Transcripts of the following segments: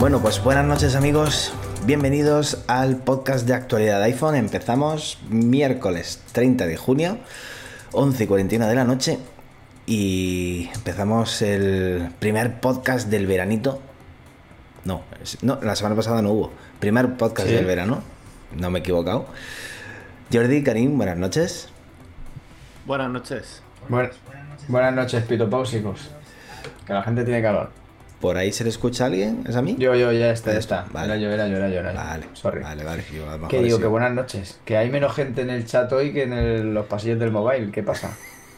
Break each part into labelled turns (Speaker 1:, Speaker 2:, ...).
Speaker 1: Bueno, pues buenas noches amigos, bienvenidos al podcast de actualidad de iPhone. Empezamos miércoles 30 de junio, 11:41 de la noche y empezamos el primer podcast del veranito. No, la semana pasada no hubo. Primer podcast del verano, no me he equivocado. Jordi, Karim, buenas noches.
Speaker 2: Buenas noches.
Speaker 3: Buenas noches, pitopáusicos. Que la gente tiene calor.
Speaker 1: ¿Por ahí se le escucha a alguien? ¿Es a mí?
Speaker 3: Yo, ya está.
Speaker 1: Vale.
Speaker 3: Era yo.
Speaker 1: Vale,
Speaker 3: sorry.
Speaker 1: Vale. Yo, a lo
Speaker 3: ¿Qué
Speaker 1: mejor
Speaker 3: digo?
Speaker 1: sí.
Speaker 3: Que buenas noches. Que hay menos gente en el chat hoy que en los pasillos del mobile. ¿Qué pasa?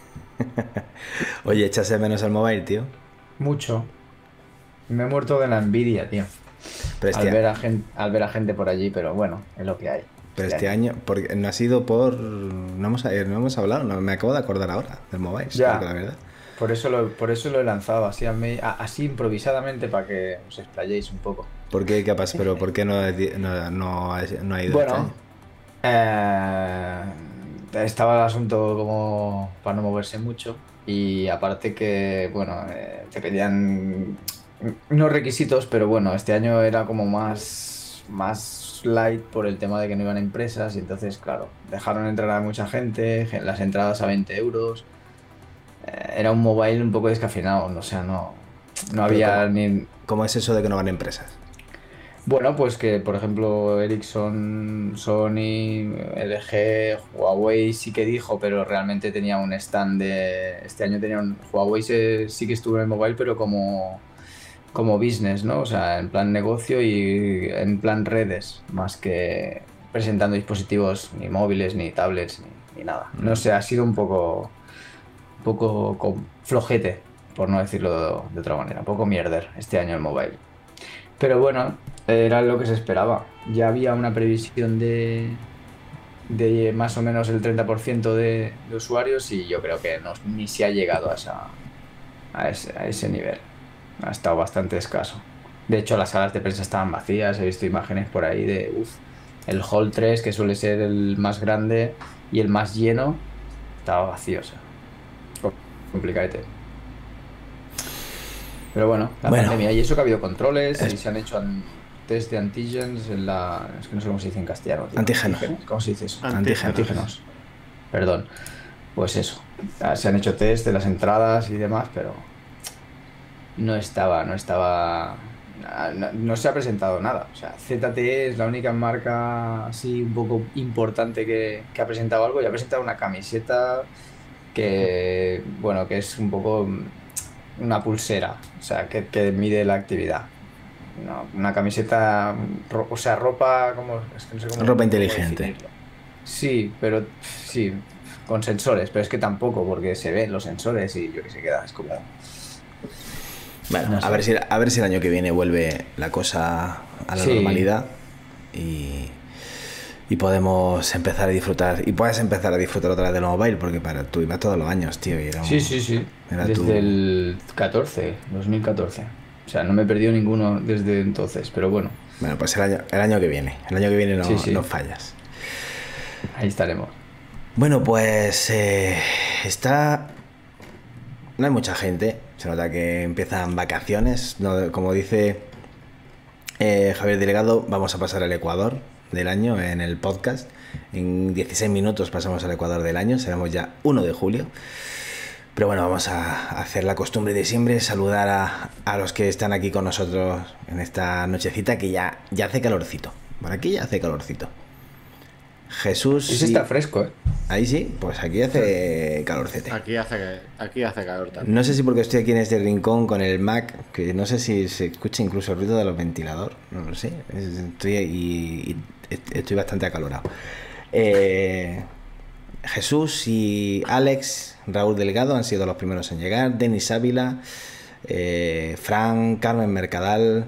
Speaker 1: Oye, echase menos el mobile, tío.
Speaker 3: Mucho. Me he muerto de la envidia, tío.
Speaker 1: Pero
Speaker 3: Al ver a gente por allí, pero bueno, es lo que hay.
Speaker 1: Pero este año, porque no ha sido por... No hemos hablado, me acabo de acordar ahora del mobile,
Speaker 3: Ya.
Speaker 1: la verdad.
Speaker 3: Por eso lo he lanzado así, así improvisadamente para que os explayéis un poco.
Speaker 1: ¿Por qué? ¿Qué pasa? ¿Pero por qué no ha ido este
Speaker 3: Bueno,
Speaker 1: año?
Speaker 3: Estaba el asunto como para no moverse mucho y aparte que, bueno, te pedían unos requisitos, pero bueno, este año era como más light por el tema de que no iban a empresas y entonces, claro, dejaron entrar a mucha gente, las entradas a 20 euros. Era un mobile un poco descafeinado, o sea, no había
Speaker 1: ¿cómo?
Speaker 3: ni...
Speaker 1: ¿Cómo es eso de que no van a empresas?
Speaker 3: Bueno, pues que por ejemplo Ericsson, Sony, LG, Huawei sí que dijo, pero realmente tenía un stand de... Este año tenía un... Huawei sí que estuvo en el mobile, pero como business, ¿no? O sea, en plan negocio y en plan redes, más que presentando dispositivos ni móviles, ni tablets, ni nada. No sé, ha sido un poco flojete, por no decirlo de otra manera, un poco mierder este año el mobile. Pero bueno, era lo que se esperaba. Ya había una previsión de más o menos el 30% de usuarios y yo creo que ni se ha llegado a ese nivel. Ha estado bastante escaso. De hecho, las salas de prensa estaban vacías, he visto imágenes por ahí de el Hall 3, que suele ser el más grande y el más lleno, estaba vacío, o sea, complicadete. Pero bueno, la pandemia, y eso que ha habido controles y se han hecho test de antígenos es que no sé cómo se dice en castellano, tío.
Speaker 1: Antígenos.
Speaker 3: ¿Cómo se dice eso?
Speaker 2: Antígenos.
Speaker 3: Perdón. Pues eso. Se han hecho test de las entradas y demás, pero no se ha presentado nada. O sea, ZTE es la única marca así un poco importante que ha presentado algo y ha presentado una camiseta que, bueno, que es un poco una pulsera, o sea, que mide la actividad. Una camiseta, o sea, ropa, es que no sé cómo...
Speaker 1: Ropa inteligente.
Speaker 3: definirlo. Sí, pero sí, con sensores, pero es que tampoco, porque se ven los sensores y yo que sé, queda, es como...
Speaker 1: Bueno,
Speaker 3: no sé.
Speaker 1: a ver si el año que viene vuelve la cosa a la normalidad y podemos empezar a disfrutar. Y puedes empezar a disfrutar otra vez del mobile, porque tú ibas todos los años, tío. Y era
Speaker 3: Sí. Desde el 2014. O sea, no me he perdido ninguno desde entonces, pero bueno.
Speaker 1: Bueno, pues el año que viene. El año que viene no fallas.
Speaker 3: Ahí estaremos.
Speaker 1: Bueno, pues no hay mucha gente. Se nota que empiezan vacaciones. No, como dice Javier Delgado, vamos a pasar al Ecuador del año en el podcast. En 16 minutos pasamos al Ecuador del año. Seremos ya 1 de julio. Pero bueno, vamos a hacer la costumbre de siempre, saludar a los que están aquí con nosotros en esta nochecita, que ya hace calorcito. Por aquí ya hace calorcito. Jesús...
Speaker 3: Sí, está fresco, ¿eh?
Speaker 1: Ahí sí, pues aquí hace calorcete.
Speaker 2: Aquí hace calor también.
Speaker 1: No sé si porque estoy aquí en este rincón con el Mac, que no sé si se escucha incluso el ruido de los ventiladores, no lo sé. Estoy bastante acalorado. Jesús y Alex, Raúl Delgado han sido los primeros en llegar. Denis Ávila, Fran, Carmen Mercadal,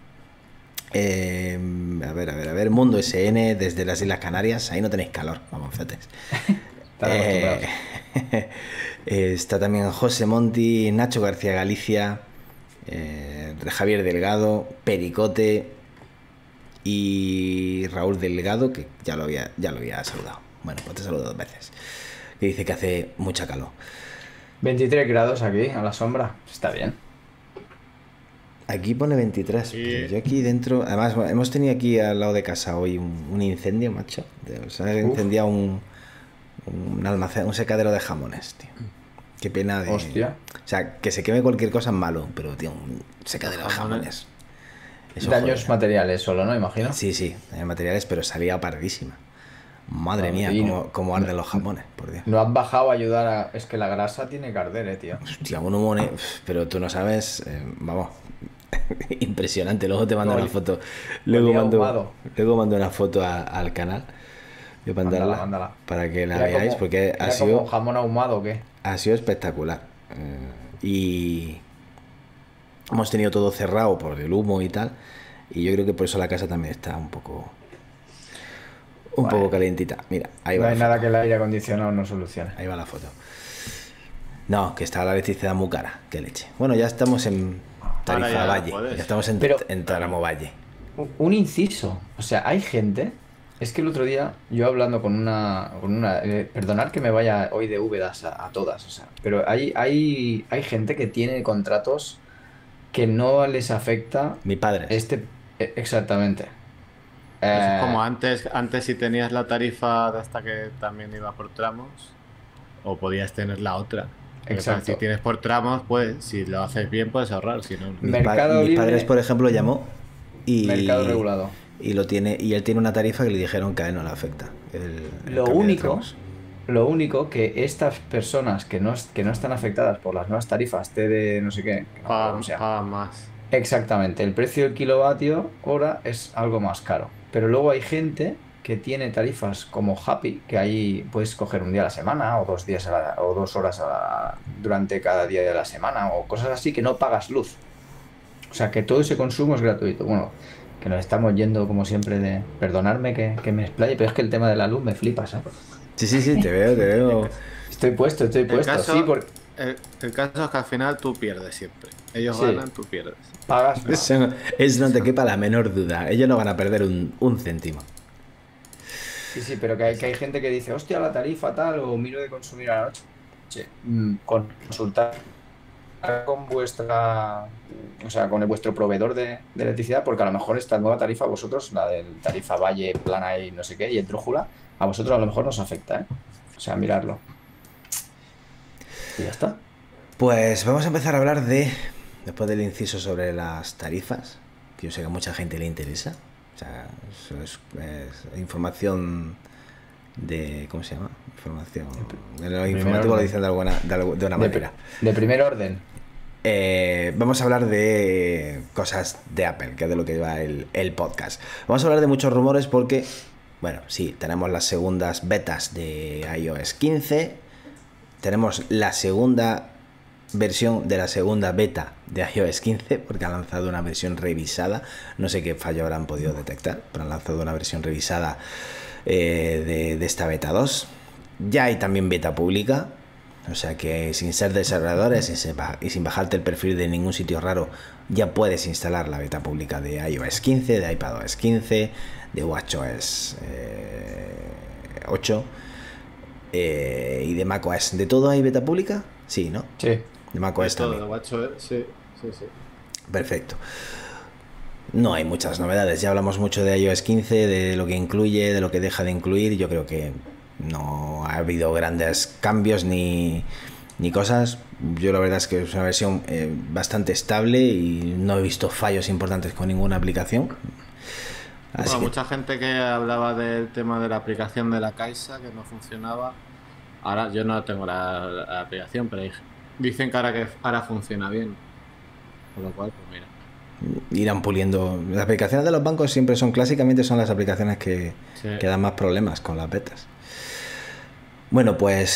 Speaker 1: a ver, Mundo SN desde las Islas Canarias. Ahí no tenéis calor, vamos, fetes. Está también José Monti, Nacho García Galicia, Javier Delgado, Pericote y Raúl Delgado, que ya lo había saludado. Bueno, pues te saludo 2 veces. Que dice que hace mucha calor.
Speaker 3: 23 grados aquí, a la sombra. Está bien.
Speaker 1: Aquí pone 23.
Speaker 2: Sí.
Speaker 1: Pero yo aquí dentro. Además, hemos tenido aquí al lado de casa hoy un incendio, macho. Se ha incendiado un almacén, un secadero de jamones, tío. Qué pena de.
Speaker 3: Hostia.
Speaker 1: O sea, que se queme cualquier cosa es malo, pero, tío, un secadero de jamones. Eso
Speaker 3: Daños
Speaker 1: jode.
Speaker 3: materiales solo, ¿no? Imagino.
Speaker 1: Sí, sí, materiales, pero salía pardísima. Madre
Speaker 3: Vale,
Speaker 1: mía,
Speaker 3: y
Speaker 1: cómo arden los jamones, por Dios.
Speaker 3: No has bajado a ayudar a... Es que la grasa tiene que arder, tío.
Speaker 1: Hostia, un humo, pero tú no sabes, vamos, impresionante. Luego te mando
Speaker 3: No,
Speaker 1: una foto.
Speaker 3: olía ahumado.
Speaker 1: Luego mando una foto al canal de
Speaker 3: Mándala,
Speaker 1: Pandarla
Speaker 3: mándala.
Speaker 1: para que la
Speaker 3: Era
Speaker 1: veáis,
Speaker 3: como-
Speaker 1: porque
Speaker 3: era como jamón ahumado, ¿o qué?
Speaker 1: ha sido espectacular. Y hemos tenido todo cerrado por el humo y tal. Y yo creo que por eso la casa también está un poco calientita. Mira, ahí
Speaker 3: No
Speaker 1: va.
Speaker 3: hay nada que el aire acondicionado no solucione.
Speaker 1: Ahí va la foto. No, que está la electricidad muy cara. Qué leche. Bueno, ya estamos en Tarifa
Speaker 2: Ahora ya
Speaker 1: Valle.
Speaker 2: puedes.
Speaker 1: Ya estamos
Speaker 3: Pero-
Speaker 1: en Táramo Valle.
Speaker 3: Un inciso. O sea, hay gente. Es que el otro día yo hablando con una. Perdonad que me vaya hoy de úbedas a todas. O sea, pero hay gente que tiene contratos que no les afecta
Speaker 1: Mi padre.
Speaker 3: exactamente.
Speaker 2: Eso es como
Speaker 3: Eh,
Speaker 2: antes si tenías la tarifa de esta que también iba por tramos, o podías tener la otra. Pero
Speaker 3: Exacto.
Speaker 2: si tienes por tramos, pues si lo haces bien puedes ahorrar, si no, no.
Speaker 3: Mercado
Speaker 1: Mis
Speaker 3: Libre-
Speaker 1: padres, por ejemplo, llamó y.
Speaker 3: Mercado regulado.
Speaker 1: Y lo tiene. Y él tiene una tarifa que le dijeron que a él no le afecta. El
Speaker 3: Lo
Speaker 1: cambio de
Speaker 3: único,
Speaker 1: tramos.
Speaker 3: lo único que estas personas que no están afectadas por las nuevas tarifas TD no sé qué, no me acuerdo
Speaker 2: Pagan,
Speaker 3: cómo se llama.
Speaker 2: pagan más.
Speaker 3: Exactamente, el precio del kilovatio hora es algo más caro. Pero luego hay gente que tiene tarifas como Happy, que ahí puedes coger un día a la semana o 2 días o 2 horas durante cada día de la semana o cosas así que no pagas luz. O sea que todo ese consumo es gratuito. Bueno, que nos estamos yendo como siempre de... Perdonadme que me explaye, pero es que el tema de la luz me flipa, ¿sabes?
Speaker 1: Sí, te veo.
Speaker 3: Estoy puesto,
Speaker 2: El caso,
Speaker 3: sí, porque
Speaker 2: el caso es que al final tú pierdes siempre. Ellos
Speaker 3: Sí.
Speaker 2: ganan, tú pierdes.
Speaker 3: pagas más.
Speaker 1: Eso no te quepa la menor duda. Ellos no van a perder un céntimo.
Speaker 3: Sí, pero que hay gente que dice, hostia, la tarifa tal, o miro de consumir a la noche. Consultar con vuestra, o sea, con vuestro proveedor de electricidad, porque a lo mejor esta nueva tarifa a vosotros, la del tarifa Valle, Plana y no sé qué, y el Trújula, a vosotros a lo mejor nos afecta, ¿eh? O sea, mirarlo. Y ya está.
Speaker 1: Pues vamos a empezar a hablar después del inciso sobre las tarifas, que yo sé que a mucha gente le interesa. O sea, eso es información de... ¿Cómo se llama? Información... En lo informático lo
Speaker 3: orden.
Speaker 1: dicen de una manera.
Speaker 3: De primer orden.
Speaker 1: Vamos a hablar de cosas de Apple, que es de lo que lleva el podcast. Vamos a hablar de muchos rumores porque, bueno, sí, tenemos las segundas betas de iOS 15, tenemos la segunda versión de la segunda beta de iOS 15, porque han lanzado una versión revisada. No sé qué fallo habrán podido detectar, pero han lanzado una versión revisada de esta beta 2. Ya hay también beta pública. O sea que sin ser desarrolladores y sin bajarte el perfil de ningún sitio raro, ya puedes instalar la beta pública de iOS 15, de iPadOS 15, de WatchOS 8 y de macOS. ¿De todo hay beta pública? Sí, ¿no?
Speaker 3: Sí.
Speaker 1: De macOS
Speaker 2: Todo,
Speaker 1: también.
Speaker 2: guacho, sí.
Speaker 1: Perfecto. No hay muchas novedades. Ya hablamos mucho de iOS 15, de lo que incluye, de lo que deja de incluir. Yo creo que no ha habido grandes cambios ni cosas. Yo la verdad es que es una versión bastante estable y no he visto fallos importantes con ninguna aplicación. Así
Speaker 2: Bueno,
Speaker 1: que,
Speaker 2: mucha gente que hablaba del tema de la aplicación de la Caixa que no funcionaba. Ahora yo no tengo la aplicación, pero dicen que ahora funciona bien. Con lo cual, pues mira.
Speaker 1: irán puliendo. Las aplicaciones de los bancos siempre clásicamente son las aplicaciones que dan más problemas con las betas. Bueno, pues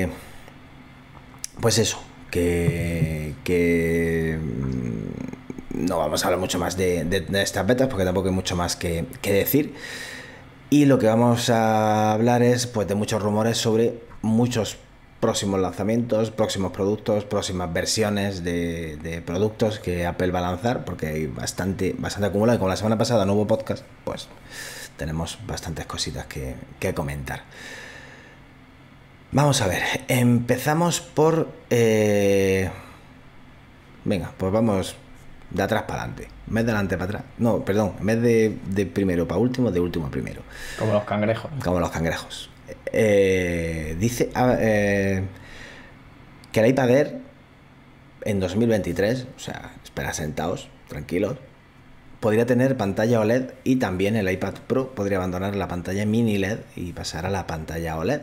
Speaker 1: eso, que no vamos a hablar mucho más de estas betas porque tampoco hay mucho más que decir. Y lo que vamos a hablar es pues de muchos rumores sobre muchos próximos lanzamientos, próximos productos, próximas versiones de productos que Apple va a lanzar, porque hay bastante acumulado. Y como la semana pasada no hubo podcast, pues tenemos bastantes cositas que comentar. Vamos a ver, empezamos por... venga, pues vamos de atrás para adelante. En vez de adelante para atrás. No, perdón, en vez de primero para último, de último a primero.
Speaker 3: Como los cangrejos.
Speaker 1: Como los cangrejos. Dice que el iPad Air en 2023, o sea, espera sentados, tranquilos, podría tener pantalla OLED y también el iPad Pro podría abandonar la pantalla mini LED y pasar a la pantalla OLED.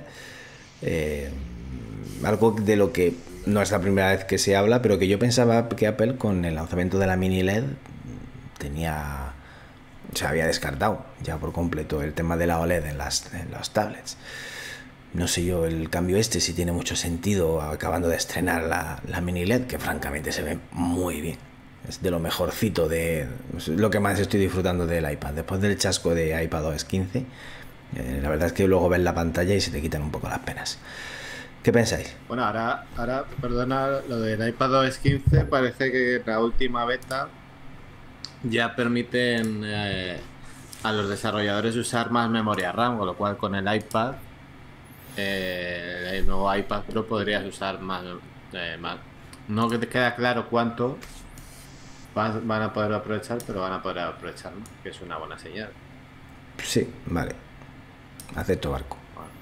Speaker 1: Algo de lo que no es la primera vez que se habla, pero que yo pensaba que Apple con el lanzamiento de la mini LED se había descartado ya por completo el tema de la OLED en las tablets. No sé yo, el cambio si tiene mucho sentido acabando de estrenar la mini LED, que francamente se ve muy bien. Es de lo mejorcito, es lo que más estoy disfrutando del iPad. Después del chasco de iPadOS 15, la verdad es que luego ves la pantalla y se te quitan un poco las penas. ¿Qué pensáis?
Speaker 2: Bueno, ahora, perdona, lo del iPadOS 15 parece que la última beta ya permiten a los desarrolladores usar más memoria RAM, con lo cual con el iPad, el nuevo iPad Pro podrías usar más. No que te queda claro cuánto van a poder aprovechar, pero van a poder aprovechar, ¿no? Que es una buena señal.
Speaker 1: Sí, vale. Acepto barco.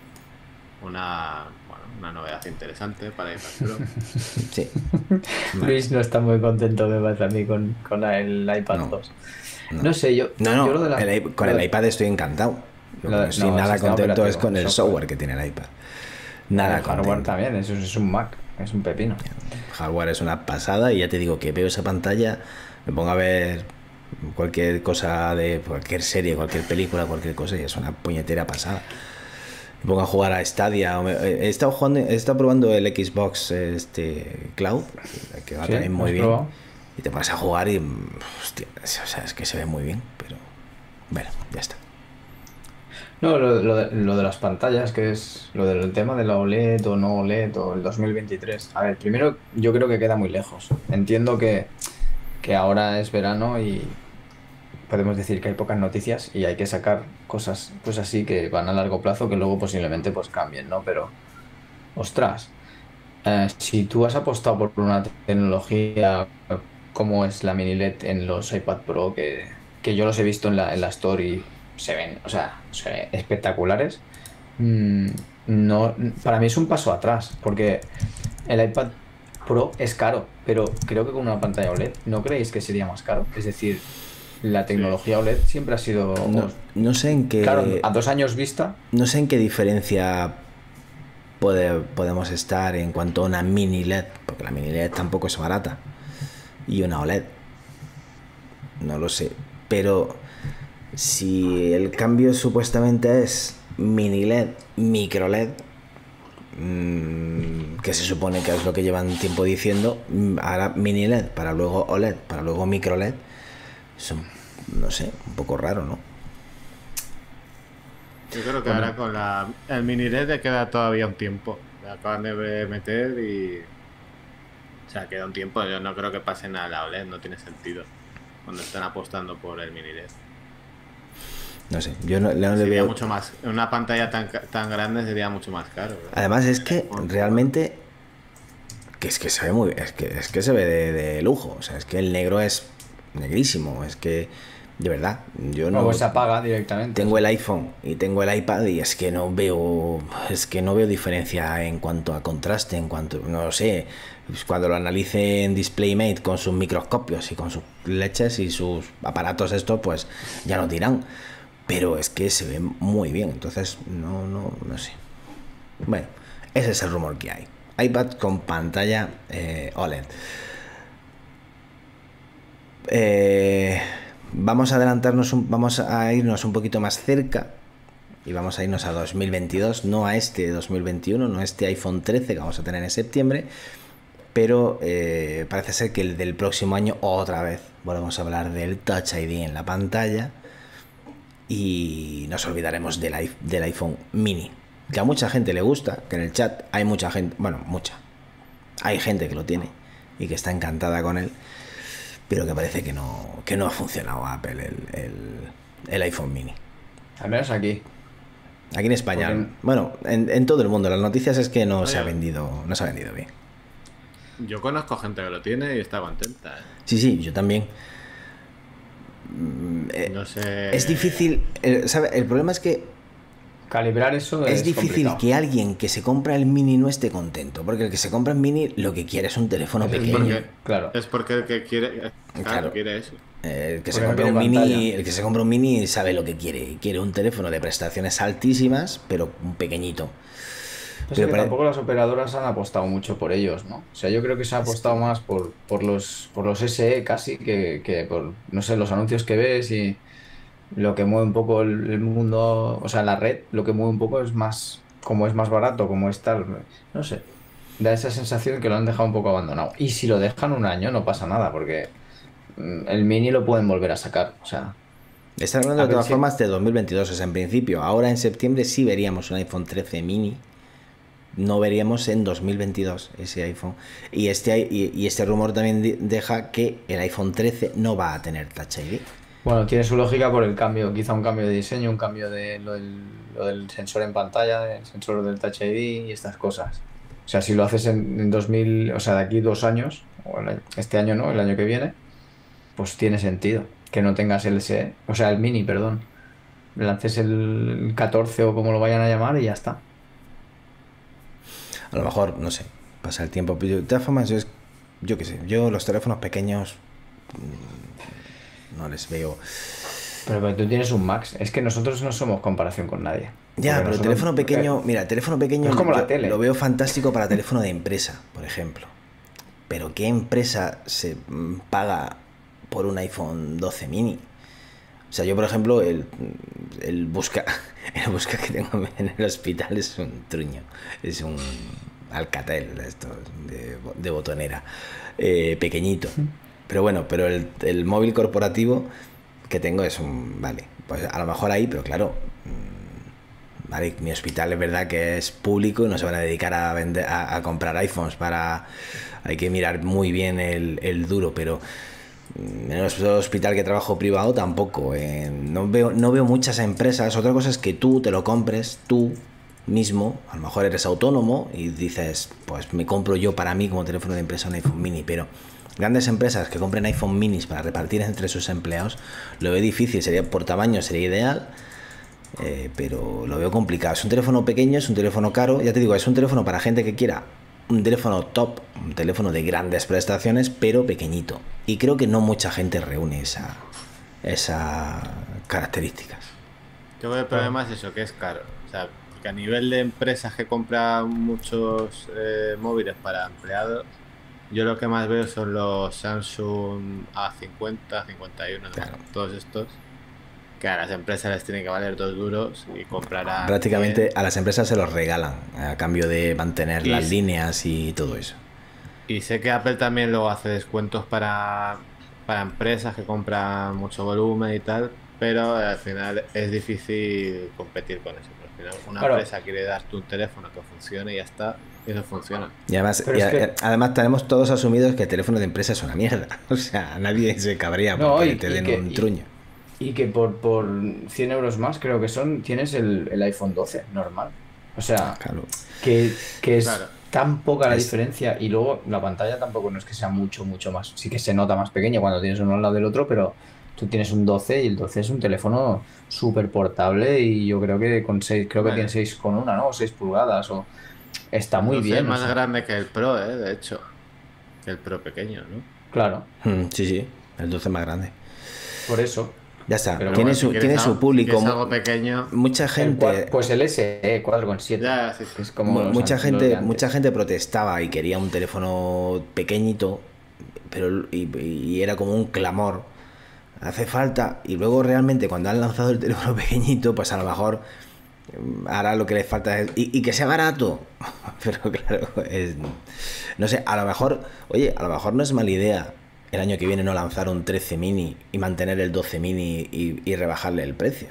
Speaker 2: Una novedad interesante para iPad Pro.
Speaker 1: Sí.
Speaker 3: Vale. Luis no está muy contento, me parece a mí, con el iPad 2. No sé, yo...
Speaker 1: yo lo de con el iPad estoy encantado. Lo que no estoy nada contento es con el software que tiene el iPad. Nada contento.
Speaker 3: Hardware también, eso es un Mac, es un pepino.
Speaker 1: Hardware es una pasada y ya te digo que veo esa pantalla, me pongo a ver cualquier cosa de cualquier serie, cualquier película, cualquier cosa y es una puñetera pasada. Me pongo a jugar a Stadia. He estado probando el Xbox Cloud, que va también muy bien. Probado. Y te pones a jugar y hostia, o sea, es que se ve muy bien, pero bueno, ya está.
Speaker 3: No, lo de las pantallas, que es lo del tema de la OLED o no OLED o el 2023. A ver, primero yo creo que queda muy lejos. Entiendo que ahora es verano y podemos decir que hay pocas noticias y hay que sacar cosas pues así que van a largo plazo que luego posiblemente pues cambien, ¿no? Pero, ostras, si tú has apostado por una tecnología como es la mini LED en los iPad Pro, que yo los he visto en la Store y se ven espectaculares, no, para mí es un paso atrás, porque el iPad Pro es caro, pero creo que con una pantalla OLED, ¿no creéis que sería más caro? Es decir, la tecnología OLED siempre ha sido...
Speaker 1: No sé en qué...
Speaker 3: Claro, a 2 años vista...
Speaker 1: No sé en qué diferencia podemos estar en cuanto a una mini LED, porque la mini LED tampoco es barata, y una OLED. No lo sé, pero si el cambio supuestamente es mini LED, micro LED, que se supone que es lo que llevan tiempo diciendo, ahora mini LED, para luego OLED, para luego micro LED, son, no sé, un poco raro, ¿no?
Speaker 2: Yo creo que ahora con el mini LED le queda todavía un tiempo. Le acaban de meter y... O sea, queda un tiempo. Yo no creo que pasen a la OLED, no tiene sentido cuando están apostando por el mini LED.
Speaker 1: No sé, yo no le
Speaker 2: sería
Speaker 1: veo...
Speaker 2: mucho más. Una pantalla tan grande sería mucho más caro, ¿verdad?
Speaker 1: Además es que realmente que es que se ve muy es que se ve de lujo, o sea, es que el negro es negrísimo, es que de verdad, yo no...
Speaker 3: se apaga directamente.
Speaker 1: Tengo el iPhone y tengo el iPad y es que no veo diferencia en cuanto a contraste, en cuanto, no lo sé, cuando lo analice en DisplayMate con sus microscopios y con sus leches y sus aparatos estos, pues ya no dirán. Pero es que se ve muy bien, entonces no sé. Bueno, ese es el rumor que hay. iPad con pantalla OLED. Vamos a irnos un poquito más cerca y vamos a irnos a 2022, no a este 2021, no a este iPhone 13 que vamos a tener en septiembre, pero parece ser que el del próximo año otra vez volvemos a hablar del Touch ID en la pantalla y nos olvidaremos del iPhone mini, que a mucha gente le gusta, que en el chat hay mucha gente, hay gente que lo tiene y que está encantada con él, pero que parece que no ha funcionado Apple el iPhone mini.
Speaker 3: Al menos aquí.
Speaker 1: Aquí en España. Porque... Bueno, en todo el mundo. Las noticias es que no se ha vendido bien.
Speaker 2: Yo conozco gente que lo tiene y está contenta, ¿eh?
Speaker 1: Sí, yo también.
Speaker 2: No sé.
Speaker 1: Es difícil, ¿sabe? El problema es que
Speaker 3: Calibrar eso
Speaker 1: es
Speaker 3: es
Speaker 1: difícil
Speaker 3: complicado.
Speaker 1: que alguien que se compra el Mini no esté contento, porque el que se compra el Mini lo que quiere es un teléfono
Speaker 3: Es
Speaker 1: pequeño.
Speaker 2: Porque,
Speaker 3: Claro.
Speaker 2: Es porque el que quiere.
Speaker 1: Claro.
Speaker 2: Quiere eso.
Speaker 1: El que
Speaker 3: Porque
Speaker 1: se
Speaker 3: no
Speaker 1: compra
Speaker 3: tiene
Speaker 1: un Mini,
Speaker 3: pantalla.
Speaker 1: el que se compra un Mini sabe lo que quiere. Quiere un teléfono de prestaciones altísimas, pero un pequeñito.
Speaker 3: Pues es que tampoco las operadoras han apostado mucho por ellos, ¿no? O sea, yo creo que se ha apostado más por los SE casi que por, no sé, los anuncios que ves y lo que mueve un poco el mundo, o sea, la red, lo que mueve un poco es más, como es más barato, como es tal, no sé. Da esa sensación que lo han dejado un poco abandonado. Y si lo dejan un año no pasa nada, porque el Mini lo pueden volver a sacar, o sea...
Speaker 1: Están hablando
Speaker 3: A
Speaker 1: de
Speaker 3: ver
Speaker 1: todas
Speaker 3: si-
Speaker 1: formas de 2022, es en principio. Ahora en septiembre sí veríamos un iPhone 13 mini. No veríamos en 2022 ese iPhone. Y este rumor también deja que el iPhone 13 no va a tener Touch ID.
Speaker 3: Bueno, tiene su lógica por el cambio, quizá un cambio de diseño, un cambio de lo del sensor en pantalla, del sensor del Touch ID y estas cosas. O sea, si lo haces en 2000, o sea, de aquí 2 años, o este año no, el año que viene, pues tiene sentido que no tengas el SE, o sea, el Mini, perdón. Lances el 14 o como lo vayan a llamar y ya está.
Speaker 1: A lo mejor, no sé, pasa el tiempo. Pero de todas formas, yo qué sé, yo los teléfonos pequeños no les veo.
Speaker 3: Pero tú tienes un Max, es que nosotros no somos comparación con nadie.
Speaker 1: Ya,
Speaker 3: Porque
Speaker 1: pero el
Speaker 3: nosotros-
Speaker 1: teléfono pequeño, mira, el teléfono pequeño
Speaker 3: Es como la
Speaker 1: yo
Speaker 3: tele.
Speaker 1: lo veo fantástico para teléfono de empresa, por ejemplo. Pero ¿qué empresa se paga por un iPhone 12 mini? O sea, yo, por ejemplo, el busca el busca que tengo en el hospital es un truño. Es un Alcatel de estos, de botonera, pequeñito. Pero bueno, pero el móvil corporativo que tengo es un... Vale, pues a lo mejor ahí, pero claro... Vale, mi hospital es verdad que es público y no se van a dedicar a vender, a comprar iPhones para... Hay que mirar muy bien el duro, pero en el hospital que trabajo privado tampoco. No veo muchas empresas. Otra cosa es que tú te lo compres tú mismo. A lo mejor eres autónomo y dices, pues me compro yo para mí como teléfono de empresa un iPhone mini, pero grandes empresas que compren iPhone minis para repartir entre sus empleados, lo veo difícil. Sería por tamaño, sería ideal. Pero lo veo complicado. Es un teléfono pequeño, es un teléfono caro. Ya te digo, es un teléfono para gente que quiera un teléfono top, un teléfono de grandes prestaciones, pero pequeñito. Y creo que no mucha gente reúne esas características.
Speaker 2: Yo creo que el problema es eso, que es caro. O sea, porque a nivel de empresas que compran muchos móviles para empleados, yo lo que más veo son los Samsung A50, 51,
Speaker 1: Claro.
Speaker 2: todos estos, que a las empresas les tienen que valer 2 duros y comprarán...
Speaker 1: Prácticamente a las empresas se los regalan a cambio de mantener
Speaker 2: Y
Speaker 1: las
Speaker 2: sí.
Speaker 1: líneas y todo eso.
Speaker 2: Y sé que Apple también luego hace descuentos para empresas que compran mucho volumen y tal, pero al final es difícil competir con eso. Al final una
Speaker 3: Claro.
Speaker 2: empresa quiere darte un teléfono que funcione y ya está, y eso funciona.
Speaker 1: Y además,
Speaker 3: Pero es que-
Speaker 1: además tenemos todos asumidos que el teléfono de empresa es una mierda. O sea, nadie se cabría
Speaker 3: No,
Speaker 1: porque
Speaker 3: y
Speaker 1: te
Speaker 3: que-
Speaker 1: den un truño.
Speaker 3: Y que por 100 euros más creo que tienes el iPhone 12 normal. O sea,
Speaker 1: Claro.
Speaker 3: que es
Speaker 2: Claro.
Speaker 3: tan poca la
Speaker 1: Es-
Speaker 3: diferencia y luego la pantalla tampoco no es que sea mucho más. Sí que se nota más pequeña cuando tienes uno al lado del otro, pero tú tienes un 12 y el 12 es un teléfono súper portable y yo creo que con 6, creo que
Speaker 2: Vale.
Speaker 3: tiene 6,1, ¿no? O 6 pulgadas o... Está muy
Speaker 2: 12
Speaker 3: bien.
Speaker 2: es
Speaker 3: o
Speaker 2: más
Speaker 3: sea,
Speaker 2: grande que el Pro, de hecho. Que el Pro pequeño, ¿no?
Speaker 3: claro,
Speaker 1: Sí, el 12 más grande.
Speaker 3: por eso.
Speaker 1: Ya está,
Speaker 3: Pero
Speaker 1: tiene
Speaker 3: bueno,
Speaker 2: Si
Speaker 1: su,
Speaker 2: quieres
Speaker 1: tiene
Speaker 2: algo-
Speaker 1: su público.
Speaker 2: Si quieres algo pequeño,
Speaker 1: Mucha gente,
Speaker 3: Pues el SE 4,7.
Speaker 2: ya, sí, sí.
Speaker 3: Que es como los
Speaker 1: mucha
Speaker 3: los
Speaker 1: gente,
Speaker 3: de antes.
Speaker 1: mucha gente protestaba y quería un teléfono pequeñito, pero y era como un clamor. Hace falta, y luego realmente cuando han lanzado el teléfono pequeñito, pues a lo mejor ahora lo que les falta es y que sea barato. Pero claro, no sé, a lo mejor, oye, a lo mejor no es mala idea el año que viene no lanzar un 13 mini y mantener el 12 mini y rebajarle el precio.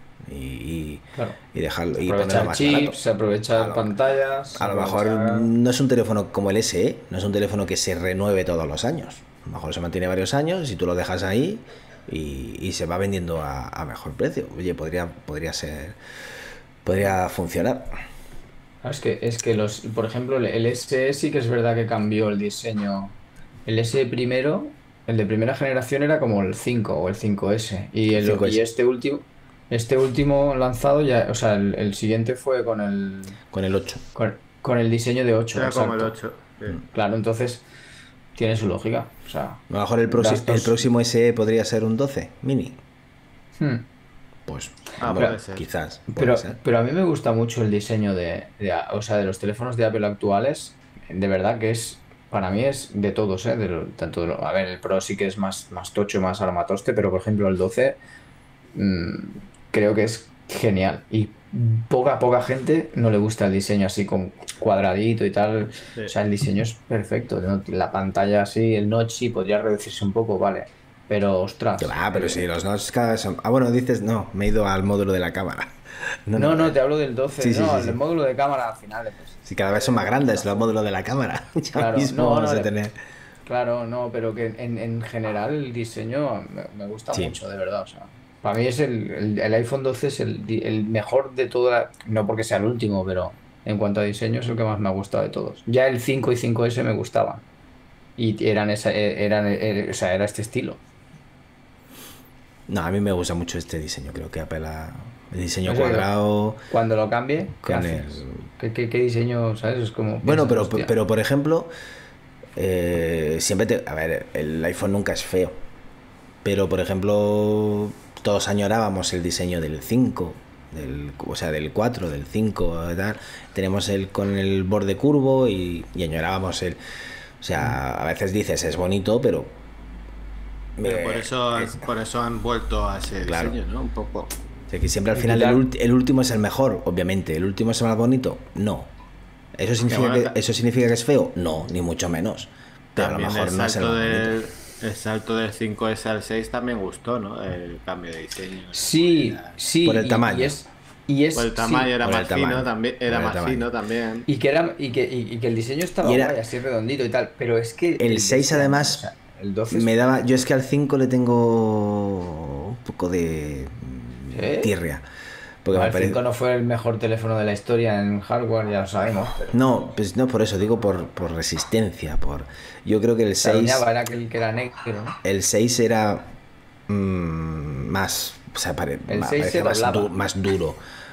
Speaker 1: Y
Speaker 3: Claro.
Speaker 1: dejarlo y ponerlo
Speaker 3: Aprovechar
Speaker 1: más
Speaker 3: chips,
Speaker 1: barato.
Speaker 3: aprovechar
Speaker 1: A lo-
Speaker 3: pantallas.
Speaker 1: A lo mejor
Speaker 3: aprovechar-
Speaker 1: no es un teléfono como el SE, no es un teléfono que se renueve todos los años. A lo mejor se mantiene varios años y tú lo dejas ahí y se va vendiendo a mejor precio. Oye, podría ser, podría funcionar.
Speaker 3: Es que por ejemplo, el SE sí que es verdad que cambió el diseño. El SE primero, el de primera generación era como el 5 o el 5S. Y,
Speaker 1: El
Speaker 3: el, y
Speaker 1: 5S,
Speaker 3: este último lanzado ya, o sea, el siguiente fue con
Speaker 1: con el 8.
Speaker 3: con el diseño de 8,
Speaker 2: Era como el
Speaker 3: exacto.
Speaker 2: 8. Sí.
Speaker 3: Claro, entonces tiene su lógica. O sea,
Speaker 1: A lo mejor
Speaker 3: las
Speaker 1: el
Speaker 3: dos.
Speaker 1: próximo SE podría ser un 12 mini.
Speaker 3: Hmm.
Speaker 1: Pues,
Speaker 2: Ah,
Speaker 1: bueno,
Speaker 2: puede ser.
Speaker 1: quizás, puede
Speaker 3: Pero,
Speaker 1: ser.
Speaker 3: pero a mí me gusta mucho el diseño o sea, de los teléfonos de Apple actuales. De verdad que para mí es de todos, ¿eh? A ver, el Pro sí que es más tocho, más armatoste, pero por ejemplo el 12 mm, creo que es genial. Y poca gente no le gusta el diseño así con cuadradito y tal.
Speaker 2: Sí.
Speaker 3: O sea, el diseño es perfecto, ¿no? La pantalla así, el notch sí podría reducirse un poco, vale. Pero
Speaker 1: Que
Speaker 3: ostras.
Speaker 1: va, pero si los notes cada vez son... Ah, bueno, dices, no, me he ido al módulo de la cámara. No,
Speaker 3: No,
Speaker 1: no,
Speaker 3: no, te hablo del 12.
Speaker 1: sí, sí,
Speaker 3: No,
Speaker 1: sí,
Speaker 3: el
Speaker 1: sí.
Speaker 3: módulo de cámara al final, pues.
Speaker 1: Si cada vez son más grandes los módulos de la cámara. Ya
Speaker 3: Claro,
Speaker 1: mismo
Speaker 3: no,
Speaker 1: vamos
Speaker 3: no,
Speaker 1: a tener...
Speaker 3: claro, no, pero que en general el diseño me gusta
Speaker 1: Sí.
Speaker 3: mucho, de verdad. O sea, para mí es el iPhone 12 es el mejor de toda, no porque sea el último, pero en cuanto a diseño es el que más me ha gustado de todos. Ya el 5 y 5S me gustaban y o sea, era este estilo.
Speaker 1: No, a mí me gusta mucho este diseño. Creo que apela el diseño
Speaker 3: O sea, que
Speaker 1: cuadrado
Speaker 3: cuando lo cambie, ¿qué
Speaker 1: con el...
Speaker 3: haces? ¿Qué diseño, sabes? Es como
Speaker 1: Bueno,
Speaker 3: piensas, hostia.
Speaker 1: pero por ejemplo, siempre te... A ver, el iPhone nunca es feo. Pero por ejemplo, todos añorábamos el diseño del 5, o sea, del 4, del 5 y tal. Tenemos el con el borde curvo y añorábamos el... O sea, a veces dices es bonito, pero...
Speaker 2: Pero por
Speaker 1: eh,
Speaker 2: eso, por eso han vuelto a ese
Speaker 1: Claro.
Speaker 2: diseño, ¿no? Un poco.
Speaker 1: o sea, que siempre al
Speaker 3: Y
Speaker 1: final
Speaker 3: quitar-
Speaker 1: el último es el mejor, obviamente. ¿El último es el más bonito? No.
Speaker 2: bueno,
Speaker 1: ¿Eso significa que es feo? No, ni mucho menos. Pero a lo
Speaker 2: También
Speaker 1: mejor no es el más bonito.
Speaker 2: el salto del 5S al 6 también gustó, ¿no? El cambio de diseño.
Speaker 3: Sí, sí,
Speaker 1: Por el tamaño.
Speaker 2: Por el
Speaker 3: sí.
Speaker 2: tamaño era
Speaker 1: Por el
Speaker 2: más fino
Speaker 1: tamaño.
Speaker 2: también.
Speaker 1: Por
Speaker 2: Era
Speaker 1: el
Speaker 2: más
Speaker 1: tamaño.
Speaker 2: fino también.
Speaker 3: Y que el diseño estaba
Speaker 1: Y era-
Speaker 3: guay, así redondito y tal, pero es que
Speaker 1: El
Speaker 3: de
Speaker 1: 6
Speaker 3: este año,
Speaker 1: además
Speaker 3: o sea, el 12
Speaker 1: me daba... Yo es que al 5 le tengo un poco de
Speaker 3: ¿Sí?
Speaker 1: tirria. Porque
Speaker 3: No,
Speaker 1: me
Speaker 3: el
Speaker 1: parece...
Speaker 3: 5 no fue el mejor teléfono de la historia en hardware, ya lo sabemos, pero
Speaker 1: No, pues no por eso, digo por resistencia, por... Yo creo que el
Speaker 3: se
Speaker 1: 6...
Speaker 3: adueñaba, era aquel que era negro, ¿no?
Speaker 1: El 6 era más... O sea,
Speaker 3: El 6 se
Speaker 1: parecía más,
Speaker 3: doblaba.
Speaker 1: más duro,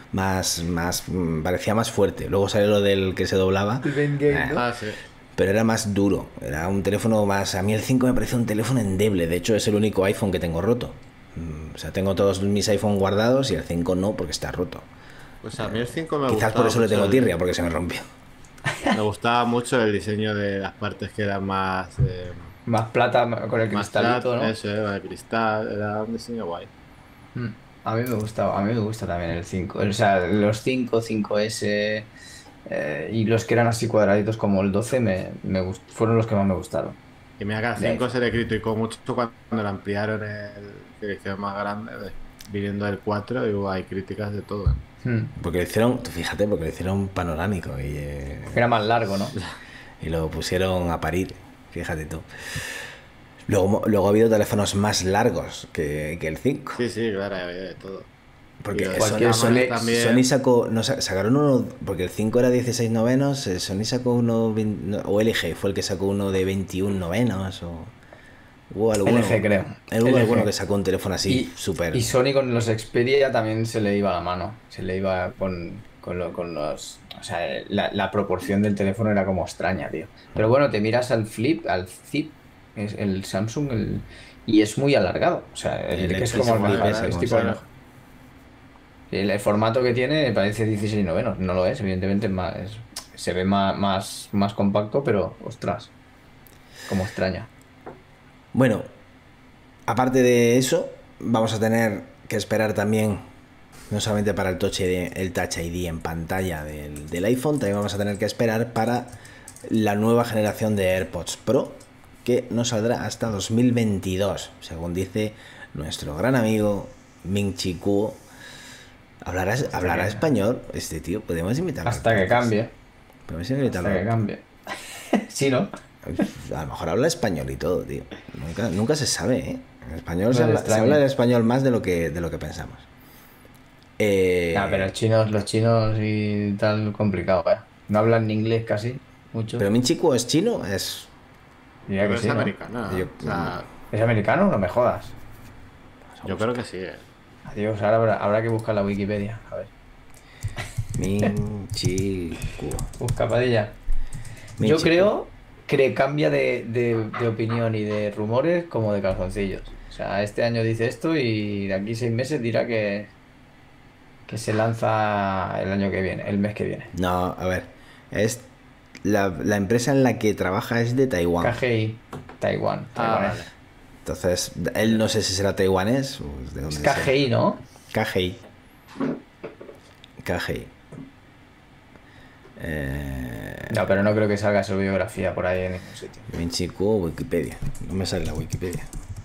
Speaker 1: parecía más fuerte. Luego salió lo del que se doblaba,
Speaker 3: El Ben Game, ¿no?
Speaker 2: Ah, sí.
Speaker 1: pero era más duro. Era un teléfono más... A mí el 5 me parece un teléfono endeble. De hecho, es el único iPhone que tengo roto. O sea, tengo todos mis iPhone guardados y el 5 no, porque está roto.
Speaker 2: Pues a mí el 5 me
Speaker 1: Quizás
Speaker 2: gustaba
Speaker 1: por eso le
Speaker 2: mucho
Speaker 1: tengo tirria, porque se me rompió.
Speaker 2: me gustaba mucho el diseño de las partes que eran más...
Speaker 3: Más plata con el
Speaker 2: más
Speaker 3: cristalito,
Speaker 2: flat,
Speaker 3: ¿no?
Speaker 2: eso, de cristal. Era un diseño guay.
Speaker 3: Mm. A mí me gusta también el 5. O sea, los 5, 5S y los que eran así cuadraditos como el 12 fueron los que más me gustaron.
Speaker 2: Y mira que al
Speaker 3: De
Speaker 2: 5 se le criticó mucho cuando le ampliaron que le hicieron más grande, viniendo del 4 y hay críticas de todo.
Speaker 1: Porque lo hicieron, tú fíjate, porque lo hicieron panorámico
Speaker 3: Era más largo, ¿no?
Speaker 1: y lo pusieron a parir. Fíjate tú. Luego ha habido teléfonos más largos que el 5.
Speaker 2: Sí, sí, claro, había de todo.
Speaker 1: Porque
Speaker 2: Y los
Speaker 3: cualquier
Speaker 2: cámaras
Speaker 3: Sony-
Speaker 1: Sony sacó, no, sacaron uno, porque el 5 era 16 novenos, Sony sacó uno, o LG fue el que sacó uno de 21 novenos, o hubo alguno,
Speaker 3: LG creo.
Speaker 1: Hubo
Speaker 3: LG.
Speaker 1: alguno que sacó un teléfono así, súper...
Speaker 3: Y Sony con los Xperia también se le iba la mano. Se le iba con los... O sea, la proporción del teléfono era como extraña, tío. Pero bueno, te miras al Flip, es el Samsung, y es muy alargado. O sea, que es como
Speaker 1: Flip
Speaker 3: el
Speaker 1: ese,
Speaker 3: es
Speaker 1: como
Speaker 3: tipo
Speaker 1: se llama.
Speaker 3: el formato que tiene parece 16 novenos. No lo es, evidentemente se ve más compacto, pero ostras, como extraña.
Speaker 1: Bueno, aparte de eso, vamos a tener que esperar también, no solamente para el Touch ID en pantalla del iPhone, también vamos a tener que esperar para la nueva generación de AirPods Pro, que no saldrá hasta 2022, según dice nuestro gran amigo Ming-Chi Kuo. ¿Hablará español este tío? Podemos invitarlo.
Speaker 3: Hasta que cambie.
Speaker 1: Podemos invitarlo.
Speaker 3: Hasta que cambie. Sí, ¿no?
Speaker 1: A lo mejor habla español y todo, tío. Nunca se sabe, ¿eh? En español
Speaker 3: No
Speaker 1: se
Speaker 3: es
Speaker 1: habla
Speaker 3: extraño.
Speaker 1: el español más de lo que pensamos.
Speaker 3: Pero los chinos y tal, complicado, ¿eh? No hablan ni inglés casi, mucho.
Speaker 1: ¿Pero Min Chi Kuo es chino? Es...
Speaker 3: Diría que
Speaker 2: Pero es
Speaker 3: sí, ¿no?
Speaker 2: americano.
Speaker 1: Yo-
Speaker 2: O sea,
Speaker 3: ¿Es americano? No me jodas.
Speaker 2: yo creo que sí.
Speaker 3: Adiós, ahora habrá que buscar la Wikipedia. A ver.
Speaker 1: Min Chi Kuo.
Speaker 3: Busca Padilla.
Speaker 1: Min
Speaker 3: Yo
Speaker 1: Chi
Speaker 3: creo que cambia de opinión y de rumores como de calzoncillos. O sea, este año dice esto y de aquí 6 meses dirá que se lanza el año que viene, el mes que viene.
Speaker 1: Kuo. No, a ver. Es la empresa en la que trabaja es de Taiwán.
Speaker 3: KGI, Taiwán.
Speaker 2: Vale.
Speaker 1: Entonces, él no sé si será taiwanés o de
Speaker 3: Es
Speaker 1: dónde sea.
Speaker 3: KGI, ¿no?
Speaker 1: KGI. KGI.
Speaker 3: No, pero no creo que salga su biografía por ahí en ningún sitio.
Speaker 1: Min Chi Kuo, Wikipedia. No me sale la Wikipedia.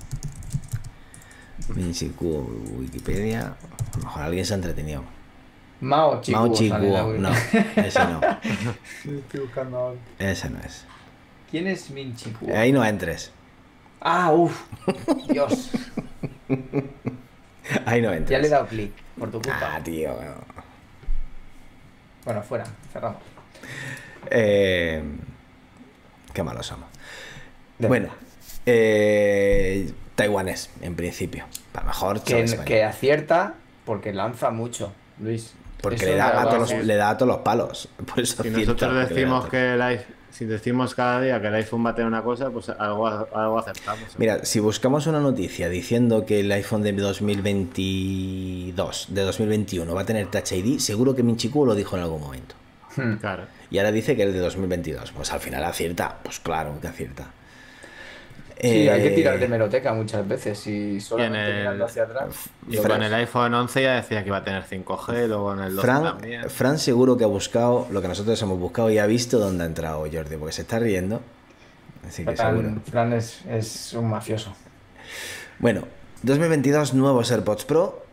Speaker 1: Min Chi Kuo, Wikipedia. A lo mejor alguien se ha entretenido.
Speaker 3: Mao Chi
Speaker 1: Mao
Speaker 3: Kuo
Speaker 1: Chi
Speaker 3: sale en la
Speaker 1: Kuo,
Speaker 3: web.
Speaker 1: no, ese no.
Speaker 3: Estoy buscando ahora.
Speaker 1: Ese no es.
Speaker 3: ¿Quién es Min Chi Kuo?
Speaker 1: Ahí no entres.
Speaker 3: Ah, uff. Dios.
Speaker 1: Ahí no
Speaker 3: Ya
Speaker 1: entres.
Speaker 3: le he dado clic por tu culpa.
Speaker 1: Ah, tío.
Speaker 3: Bueno, fuera, cerramos.
Speaker 1: Qué malos somos.
Speaker 3: De
Speaker 1: Bueno, taiwanés, en principio. A lo mejor sabe español.
Speaker 3: Que acierta porque lanza mucho, Luis.
Speaker 1: Porque
Speaker 3: Eso
Speaker 1: le da,
Speaker 3: ya
Speaker 1: a
Speaker 3: va
Speaker 1: todos
Speaker 3: a
Speaker 1: los,
Speaker 3: ser-
Speaker 1: le da a todos los palos. Por eso
Speaker 2: Si
Speaker 1: acierta,
Speaker 2: nosotros
Speaker 1: porque le da a
Speaker 2: decimos
Speaker 1: todos.
Speaker 2: que si decimos cada día que el iPhone va a tener una cosa, pues algo acertamos.
Speaker 1: Mira, si buscamos una noticia diciendo que el iPhone de 2022, de 2021 va a tener Touch ID, seguro que Min Chi Kuo lo dijo en algún momento.
Speaker 2: Claro.
Speaker 1: Y ahora dice que el de 2022. Pues al final acierta. Pues claro que acierta.
Speaker 3: Sí, hay que tirar de meroteca muchas veces y solamente
Speaker 2: Y en el-
Speaker 3: mirando hacia atrás.
Speaker 2: Y con el iPhone 11 ya decía que iba a tener 5G, luego en el 12 también.
Speaker 1: Fran seguro que ha buscado lo que nosotros hemos buscado y ha visto dónde ha entrado Jordi, porque se está riendo. Así que seguro.
Speaker 3: Fran es un mafioso.
Speaker 1: Bueno, 2022 nuevos AirPods Pro.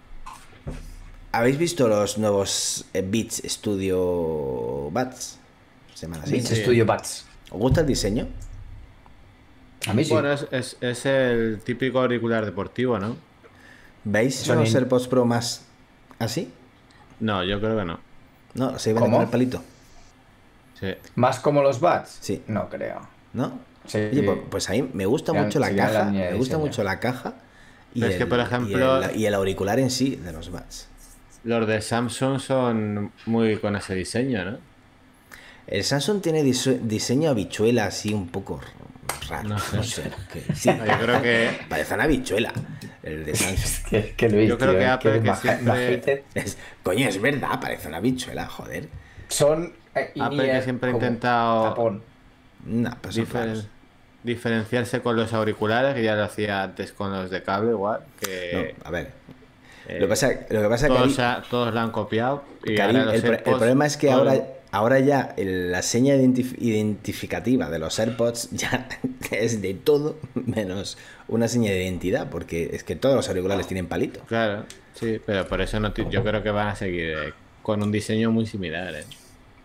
Speaker 1: ¿Habéis visto los nuevos Beats Studio Buds? Se llaman así.
Speaker 3: Beats
Speaker 2: Sí.
Speaker 3: Studio Buds.
Speaker 1: ¿Os gusta el diseño?
Speaker 3: A mí sí.
Speaker 2: Bueno, es el típico auricular deportivo, ¿no?
Speaker 1: ¿Veis
Speaker 3: Son
Speaker 1: los
Speaker 3: in-
Speaker 1: AirPods Pro más así?
Speaker 2: No, yo creo que no.
Speaker 1: No, se iban a
Speaker 3: ¿Cómo?
Speaker 1: poner palito.
Speaker 2: Sí.
Speaker 3: ¿Más como los Buds?
Speaker 1: Sí.
Speaker 3: No creo.
Speaker 1: ¿No?
Speaker 3: Sí.
Speaker 1: Oye, pues a mí me gusta
Speaker 3: Serían-
Speaker 1: mucho la
Speaker 3: serían la
Speaker 1: caja.
Speaker 3: línea de
Speaker 1: Me gusta
Speaker 3: diseño.
Speaker 1: mucho la caja. Y
Speaker 2: Pero es que, por ejemplo-
Speaker 1: y el auricular en sí de los Buds.
Speaker 2: Los de Samsung son muy con ese diseño, ¿no?
Speaker 1: El Samsung tiene diseño habichuela así un poco raro.
Speaker 2: No
Speaker 1: No
Speaker 2: sé.
Speaker 1: sé. Sí,
Speaker 2: No, yo creo que
Speaker 1: parece una habichuela el de Samsung.
Speaker 3: Que Luis,
Speaker 2: Yo creo
Speaker 3: tío,
Speaker 2: que Apple
Speaker 3: eres
Speaker 2: que siempre-
Speaker 3: majete.
Speaker 1: Coño, es verdad, parece una habichuela, joder.
Speaker 3: Son
Speaker 2: Apple que siempre ha intentado
Speaker 3: tapón.
Speaker 1: No, pues son
Speaker 2: diferen-
Speaker 1: raros.
Speaker 2: diferenciarse con los auriculares, que ya lo hacía antes con los de cable igual, que
Speaker 1: No, a ver.
Speaker 2: eh,
Speaker 1: Lo que pasa es que
Speaker 2: todos la han copiado y
Speaker 1: Karim,
Speaker 2: ahora los
Speaker 1: el
Speaker 2: AirPods,
Speaker 1: problema es que
Speaker 2: todo-
Speaker 1: ahora ya la seña identificativa de los AirPods ya es de todo menos una seña de identidad, porque es que todos los auriculares tienen palito.
Speaker 2: Claro, sí, pero por eso yo creo que van a seguir con un diseño muy similar, ¿eh?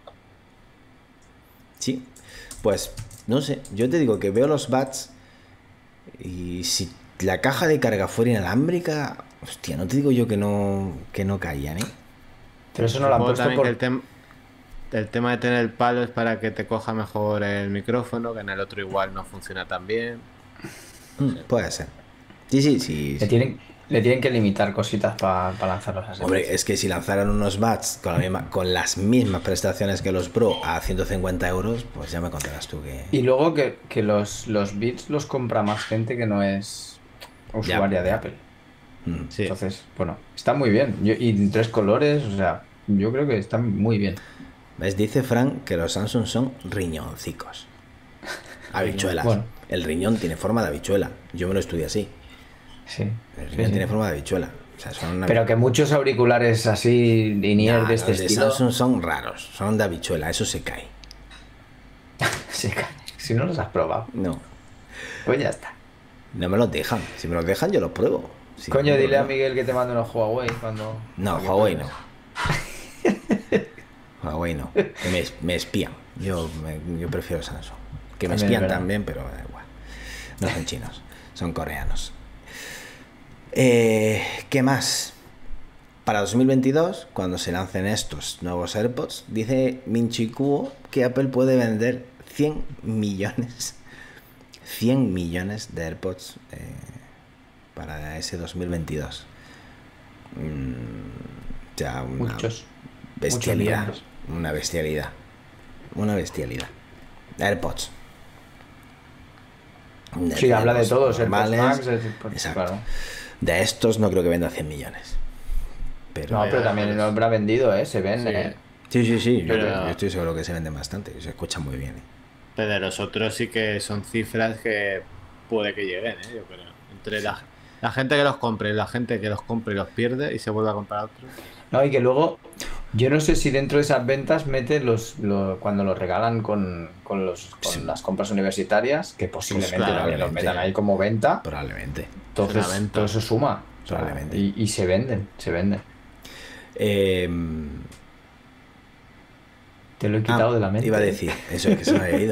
Speaker 1: Sí, pues no sé, yo te digo que veo los Buds y si la caja de carga fuera inalámbrica, hostia, no te digo yo que no caían, ¿eh?
Speaker 3: Pero eso no lo han
Speaker 2: Supongo
Speaker 3: puesto
Speaker 2: también
Speaker 3: por...
Speaker 2: que el tema de tener el palo es para que te coja mejor el micrófono, que en el otro igual no funciona tan bien.
Speaker 1: Puede ser. Sí.
Speaker 3: Le tienen que limitar cositas para lanzarlos así.
Speaker 1: Hombre, es que si lanzaran unos Buds con las mismas prestaciones que los Pro a 150 euros, pues ya me contarás tú que...
Speaker 3: Y luego que los Beats los compra más gente que no es usuaria de Apple.
Speaker 2: Sí.
Speaker 3: Entonces, bueno, está muy bien. Y en 3 colores, o sea, yo creo que están muy bien.
Speaker 1: ¿Ves? Dice Frank que los Samsung son riñoncicos. Habichuelas.
Speaker 3: Bueno.
Speaker 1: El riñón tiene forma de habichuela. Yo me lo estudié así.
Speaker 3: Sí.
Speaker 1: El
Speaker 3: sí,
Speaker 1: riñón
Speaker 3: sí.
Speaker 1: tiene forma de habichuela. O sea, son una...
Speaker 3: Pero que muchos auriculares así, linear
Speaker 1: Nah,
Speaker 3: de este
Speaker 1: los de
Speaker 3: estilo...
Speaker 1: Samsung son raros. Son de habichuela. Eso se cae.
Speaker 3: Sí, si no los has probado,
Speaker 1: No.
Speaker 3: pues ya está.
Speaker 1: No me los dejan. Si me los dejan, yo los pruebo. Sí,
Speaker 3: Coño,
Speaker 1: no
Speaker 3: dile a
Speaker 1: problema.
Speaker 3: Miguel que te mande unos Huawei cuando...
Speaker 1: No,
Speaker 3: cuando
Speaker 1: Huawei
Speaker 3: puedas.
Speaker 1: no. Huawei no. Que me espían. Yo prefiero Samsung. Que me
Speaker 3: También es
Speaker 1: espían
Speaker 3: verdad.
Speaker 1: también, pero da igual. No son chinos, son coreanos. ¿Qué más? para 2022, cuando se lancen estos nuevos AirPods, dice Minchi Kuo que Apple puede vender 100 millones de AirPods para ese 2022. Ya una
Speaker 3: Muchos.
Speaker 1: bestialidad.
Speaker 3: Muchos
Speaker 1: Una bestialidad. AirPods.
Speaker 3: Sí, habla de todos,
Speaker 1: normales.
Speaker 3: AirPods Max,
Speaker 1: Exacto.
Speaker 3: claro.
Speaker 1: De estos no creo que venda 100 millones. Pero,
Speaker 3: No, pero también lo habrá vendido, se vende.
Speaker 1: sí.
Speaker 2: Pero-
Speaker 1: Yo estoy seguro que se venden bastante. Se escucha muy bien.
Speaker 2: Pero de los otros sí que son cifras que puede que lleguen, yo creo. Entre la gente que los compre y la gente que los compre y los pierde y se vuelve a comprar otros.
Speaker 3: No, y que luego, yo no sé si dentro de esas ventas mete cuando los regalan con las compras universitarias, que posiblemente
Speaker 2: Pues claro,
Speaker 3: también los
Speaker 1: obviamente.
Speaker 3: metan ahí como venta.
Speaker 1: Probablemente.
Speaker 3: Entonces,
Speaker 2: Será venta.
Speaker 3: todo eso suma.
Speaker 1: Probablemente.
Speaker 3: Y se venden. Te lo he quitado de la mente.
Speaker 1: Iba a decir, eso es que se me había ido.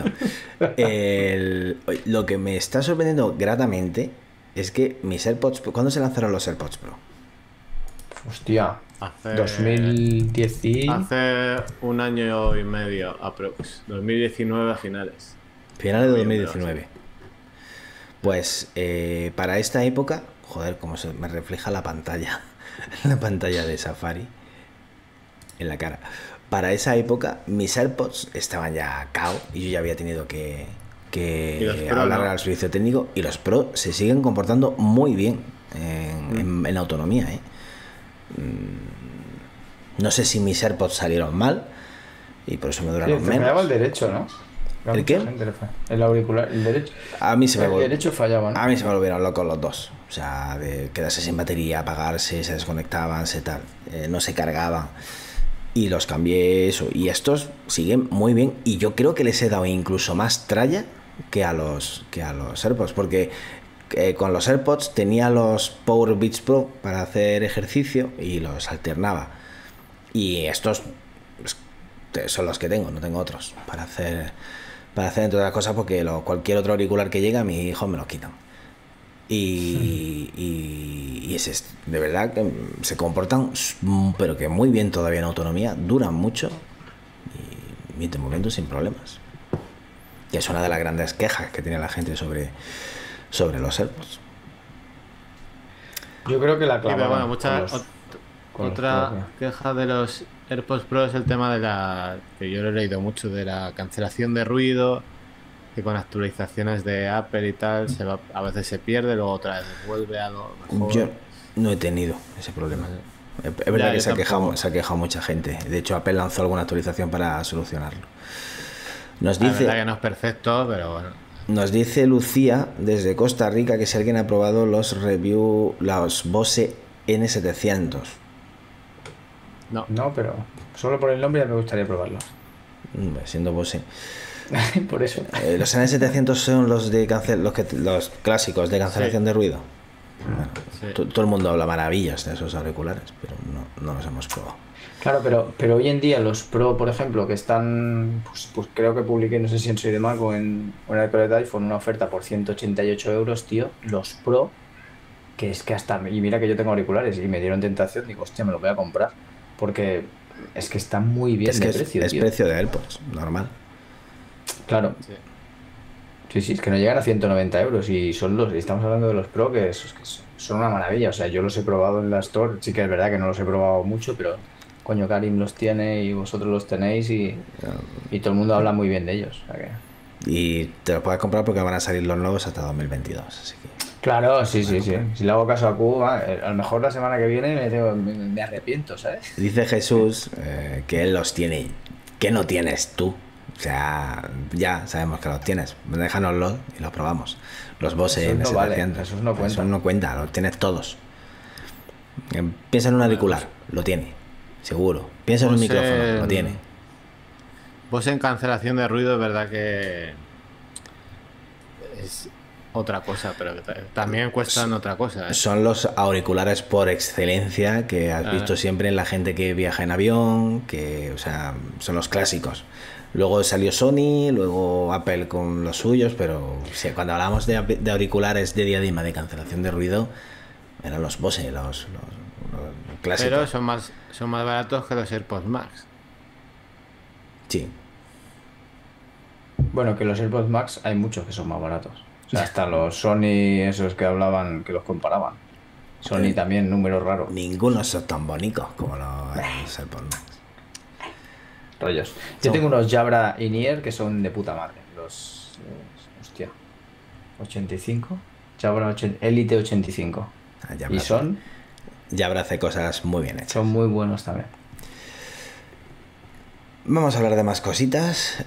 Speaker 1: Lo que me está sorprendiendo gratamente es que mis AirPods, ¿cuándo se lanzaron los AirPods Pro?
Speaker 3: Hostia,
Speaker 2: Hace
Speaker 3: 2010 y...
Speaker 2: Hace un año y medio, aprox. 2019 a finales.
Speaker 1: Final de
Speaker 2: Noviembre,
Speaker 1: 2019. Pues para esta época, joder, como se me refleja la pantalla, la pantalla de Safari en la cara. Para esa época, mis AirPods estaban ya cao y yo ya había tenido que
Speaker 2: Y los Pro,
Speaker 1: hablar
Speaker 2: ¿no?
Speaker 1: al servicio técnico. Y los Pro se siguen comportando muy bien en autonomía. No sé si mis AirPods salieron mal y por eso me
Speaker 3: Sí,
Speaker 1: duraron
Speaker 3: te fallaba el
Speaker 1: menos.
Speaker 3: derecho, ¿no? A
Speaker 1: ¿El
Speaker 3: mucha
Speaker 1: qué?
Speaker 3: gente le falla. El auricular, el derecho.
Speaker 1: A mí se me
Speaker 3: El
Speaker 1: vol-
Speaker 3: derecho fallaba, ¿no?
Speaker 1: A mí se me volvieron locos los dos. O sea, de quedarse sin batería, apagarse, se desconectaban, no se cargaban. Y los cambié eso. Y estos siguen muy bien. Y yo creo que les he dado incluso más tralla que a los AirPods. Porque con los AirPods tenía los Power Beats Pro para hacer ejercicio y los alternaba. Y estos son los que tengo, no tengo otros para hacer entre otras cosas, porque cualquier otro auricular que llega, mis hijos me los quitan. Y es de verdad que se comportan, pero que muy bien todavía en autonomía, duran mucho y de momento sin problemas. Que es una de las grandes quejas que tiene la gente sobre los AirPods.
Speaker 3: Yo creo que la
Speaker 2: Sí, pero
Speaker 3: clavaban
Speaker 2: bueno,
Speaker 3: con los
Speaker 2: otra
Speaker 3: Pro,
Speaker 2: queja de los AirPods Pro es el tema de que yo lo he leído mucho, de la cancelación de ruido, que con actualizaciones de Apple y tal a veces se pierde, luego otra vez vuelve a lo mejor.
Speaker 1: Yo no he tenido ese problema. Es verdad que
Speaker 2: yo
Speaker 1: se ha
Speaker 2: tampoco.
Speaker 1: quejado mucha gente. De hecho, Apple lanzó alguna actualización para solucionarlo. Nos
Speaker 2: La verdad
Speaker 1: dice,
Speaker 2: que no es perfecto, pero bueno.
Speaker 1: nos dice Lucía desde Costa Rica que si alguien ha probado los Bose N700.
Speaker 2: No.
Speaker 3: No, pero solo por el nombre ya me gustaría probarlo.
Speaker 1: Siendo Bose.
Speaker 3: Por eso.
Speaker 1: Los N700 son los los clásicos de cancelación de ruido. Bueno,
Speaker 2: Sí.
Speaker 1: todo el mundo habla maravillas de esos auriculares, pero no los hemos probado.
Speaker 3: Claro, pero hoy en día los Pro, por ejemplo, que están, pues creo que publiqué, no sé si en Soy de Mac o en el iPad de iPhone, una oferta por 188 euros, tío. Los Pro, que es que hasta, y mira que yo tengo auriculares y me dieron tentación, digo, hostia, me lo voy a comprar. Porque es que están muy bien
Speaker 1: Es
Speaker 3: de
Speaker 1: que
Speaker 3: precio,
Speaker 1: es
Speaker 3: tío.
Speaker 1: precio de AirPods, normal.
Speaker 3: Claro. Sí, es que no llegan a 190 euros y estamos hablando de los Pro que son una maravilla. O sea, yo los he probado en la Store, sí que es verdad que no los he probado mucho, pero coño, Karim los tiene y vosotros los tenéis y todo el mundo habla muy bien de ellos. O sea que...
Speaker 1: Y te los puedes comprar porque van a salir los nuevos hasta 2022. Así que
Speaker 3: Claro, sí. Si le hago caso a Q, a lo mejor la semana que viene me arrepiento, ¿sabes?
Speaker 1: dice Jesús que él los tiene, que no tienes tú. O sea, ya sabemos que los tienes. Déjanoslos y los probamos. Los Bose
Speaker 3: Esos no
Speaker 1: N700.
Speaker 3: valen, esos no cuentan.
Speaker 1: Esos no cuenta, los tienes todos. Piensa en un auricular, lo tiene, seguro. Piensa en un
Speaker 2: Bose,
Speaker 1: micrófono, lo tiene.
Speaker 2: Vos en cancelación de ruido es verdad que es otra cosa, pero que también cuestan otra cosa.
Speaker 1: Son los auriculares por excelencia que has visto siempre en la gente que viaja en avión, que, o sea, son los clásicos. Luego salió Sony, luego Apple con los suyos, pero sí, cuando hablamos de auriculares de diadema de cancelación de ruido, eran los Bose, los clásico.
Speaker 2: Pero son más baratos que los AirPods Max.
Speaker 1: Sí.
Speaker 3: Bueno, que los AirPods Max hay muchos que son más baratos. O sea, hasta los Sony, esos que hablaban, que los comparaban. Sony también, números raros.
Speaker 1: Ninguno son tan bonitos como los AirPods Max.
Speaker 3: Rollos. Yo tengo unos Jabra In-Ear que son de puta madre. Los. Hostia. 85. Jabra Elite 85. Y son.
Speaker 1: Jabra hace cosas muy bien hechas.
Speaker 3: Son muy buenos también.
Speaker 1: Vamos a hablar de más cositas.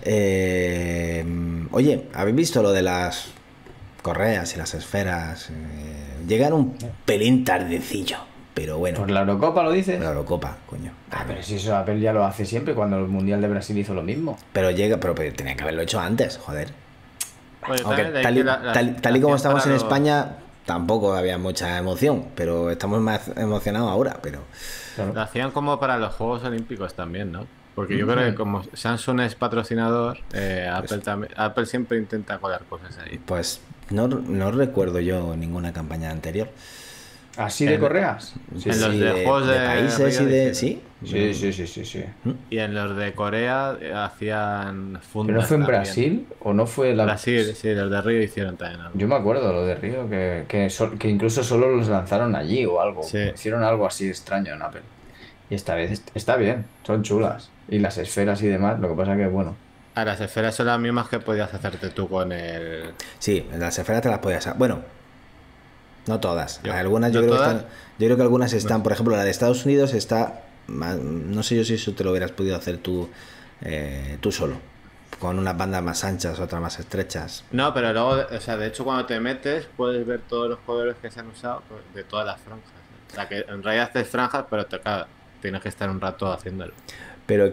Speaker 1: Oye, ¿habéis visto lo de las correas y las esferas? Llegaron un pelín tardecillo, pero bueno.
Speaker 3: ¿Por la Eurocopa lo dices?
Speaker 1: La Eurocopa, coño.
Speaker 3: Pero si eso Apple ya lo hace siempre, cuando el Mundial de Brasil hizo lo mismo.
Speaker 1: Pero tenía que haberlo hecho antes, joder.
Speaker 2: Oye,
Speaker 1: Aunque tal y como estamos en España, tampoco había mucha emoción, pero estamos más emocionados ahora, pero...
Speaker 3: Claro.
Speaker 2: Lo hacían como para los Juegos Olímpicos también, ¿no? Porque yo creo que como Samsung es patrocinador, Apple siempre intenta colar cosas ahí.
Speaker 1: Pues no recuerdo yo ninguna campaña anterior.
Speaker 3: ¿Así de correas?
Speaker 2: Sí, en los de juegos de
Speaker 1: países y de... ¿Sí?
Speaker 3: Sí.
Speaker 2: Y en los de Corea hacían fundas.
Speaker 3: ¿Pero no fue en
Speaker 2: también.
Speaker 3: Brasil? ¿O no fue la...
Speaker 2: Brasil, sí, los de Río hicieron también algo.
Speaker 3: Yo me acuerdo lo de Río, que incluso solo los lanzaron allí o algo.
Speaker 2: Sí.
Speaker 3: Hicieron algo así extraño en Apple. Y esta vez está bien, son chulas. Y las esferas y demás, lo que pasa que, bueno...
Speaker 2: Las esferas son las mismas que podías hacerte tú con el...
Speaker 1: Sí, las esferas te las podías... Bueno, no todas. Algunas
Speaker 2: yo
Speaker 1: creo que algunas están... Por ejemplo, la de Estados Unidos está... No sé yo si eso te lo hubieras podido hacer tú solo. Con unas bandas más anchas, otras más estrechas.
Speaker 2: No, pero luego, o sea, de hecho cuando te metes puedes ver todos los colores que se han usado de todas las franjas. O sea, que en realidad haces franjas, pero tienes que estar un rato haciéndolo.
Speaker 1: Pero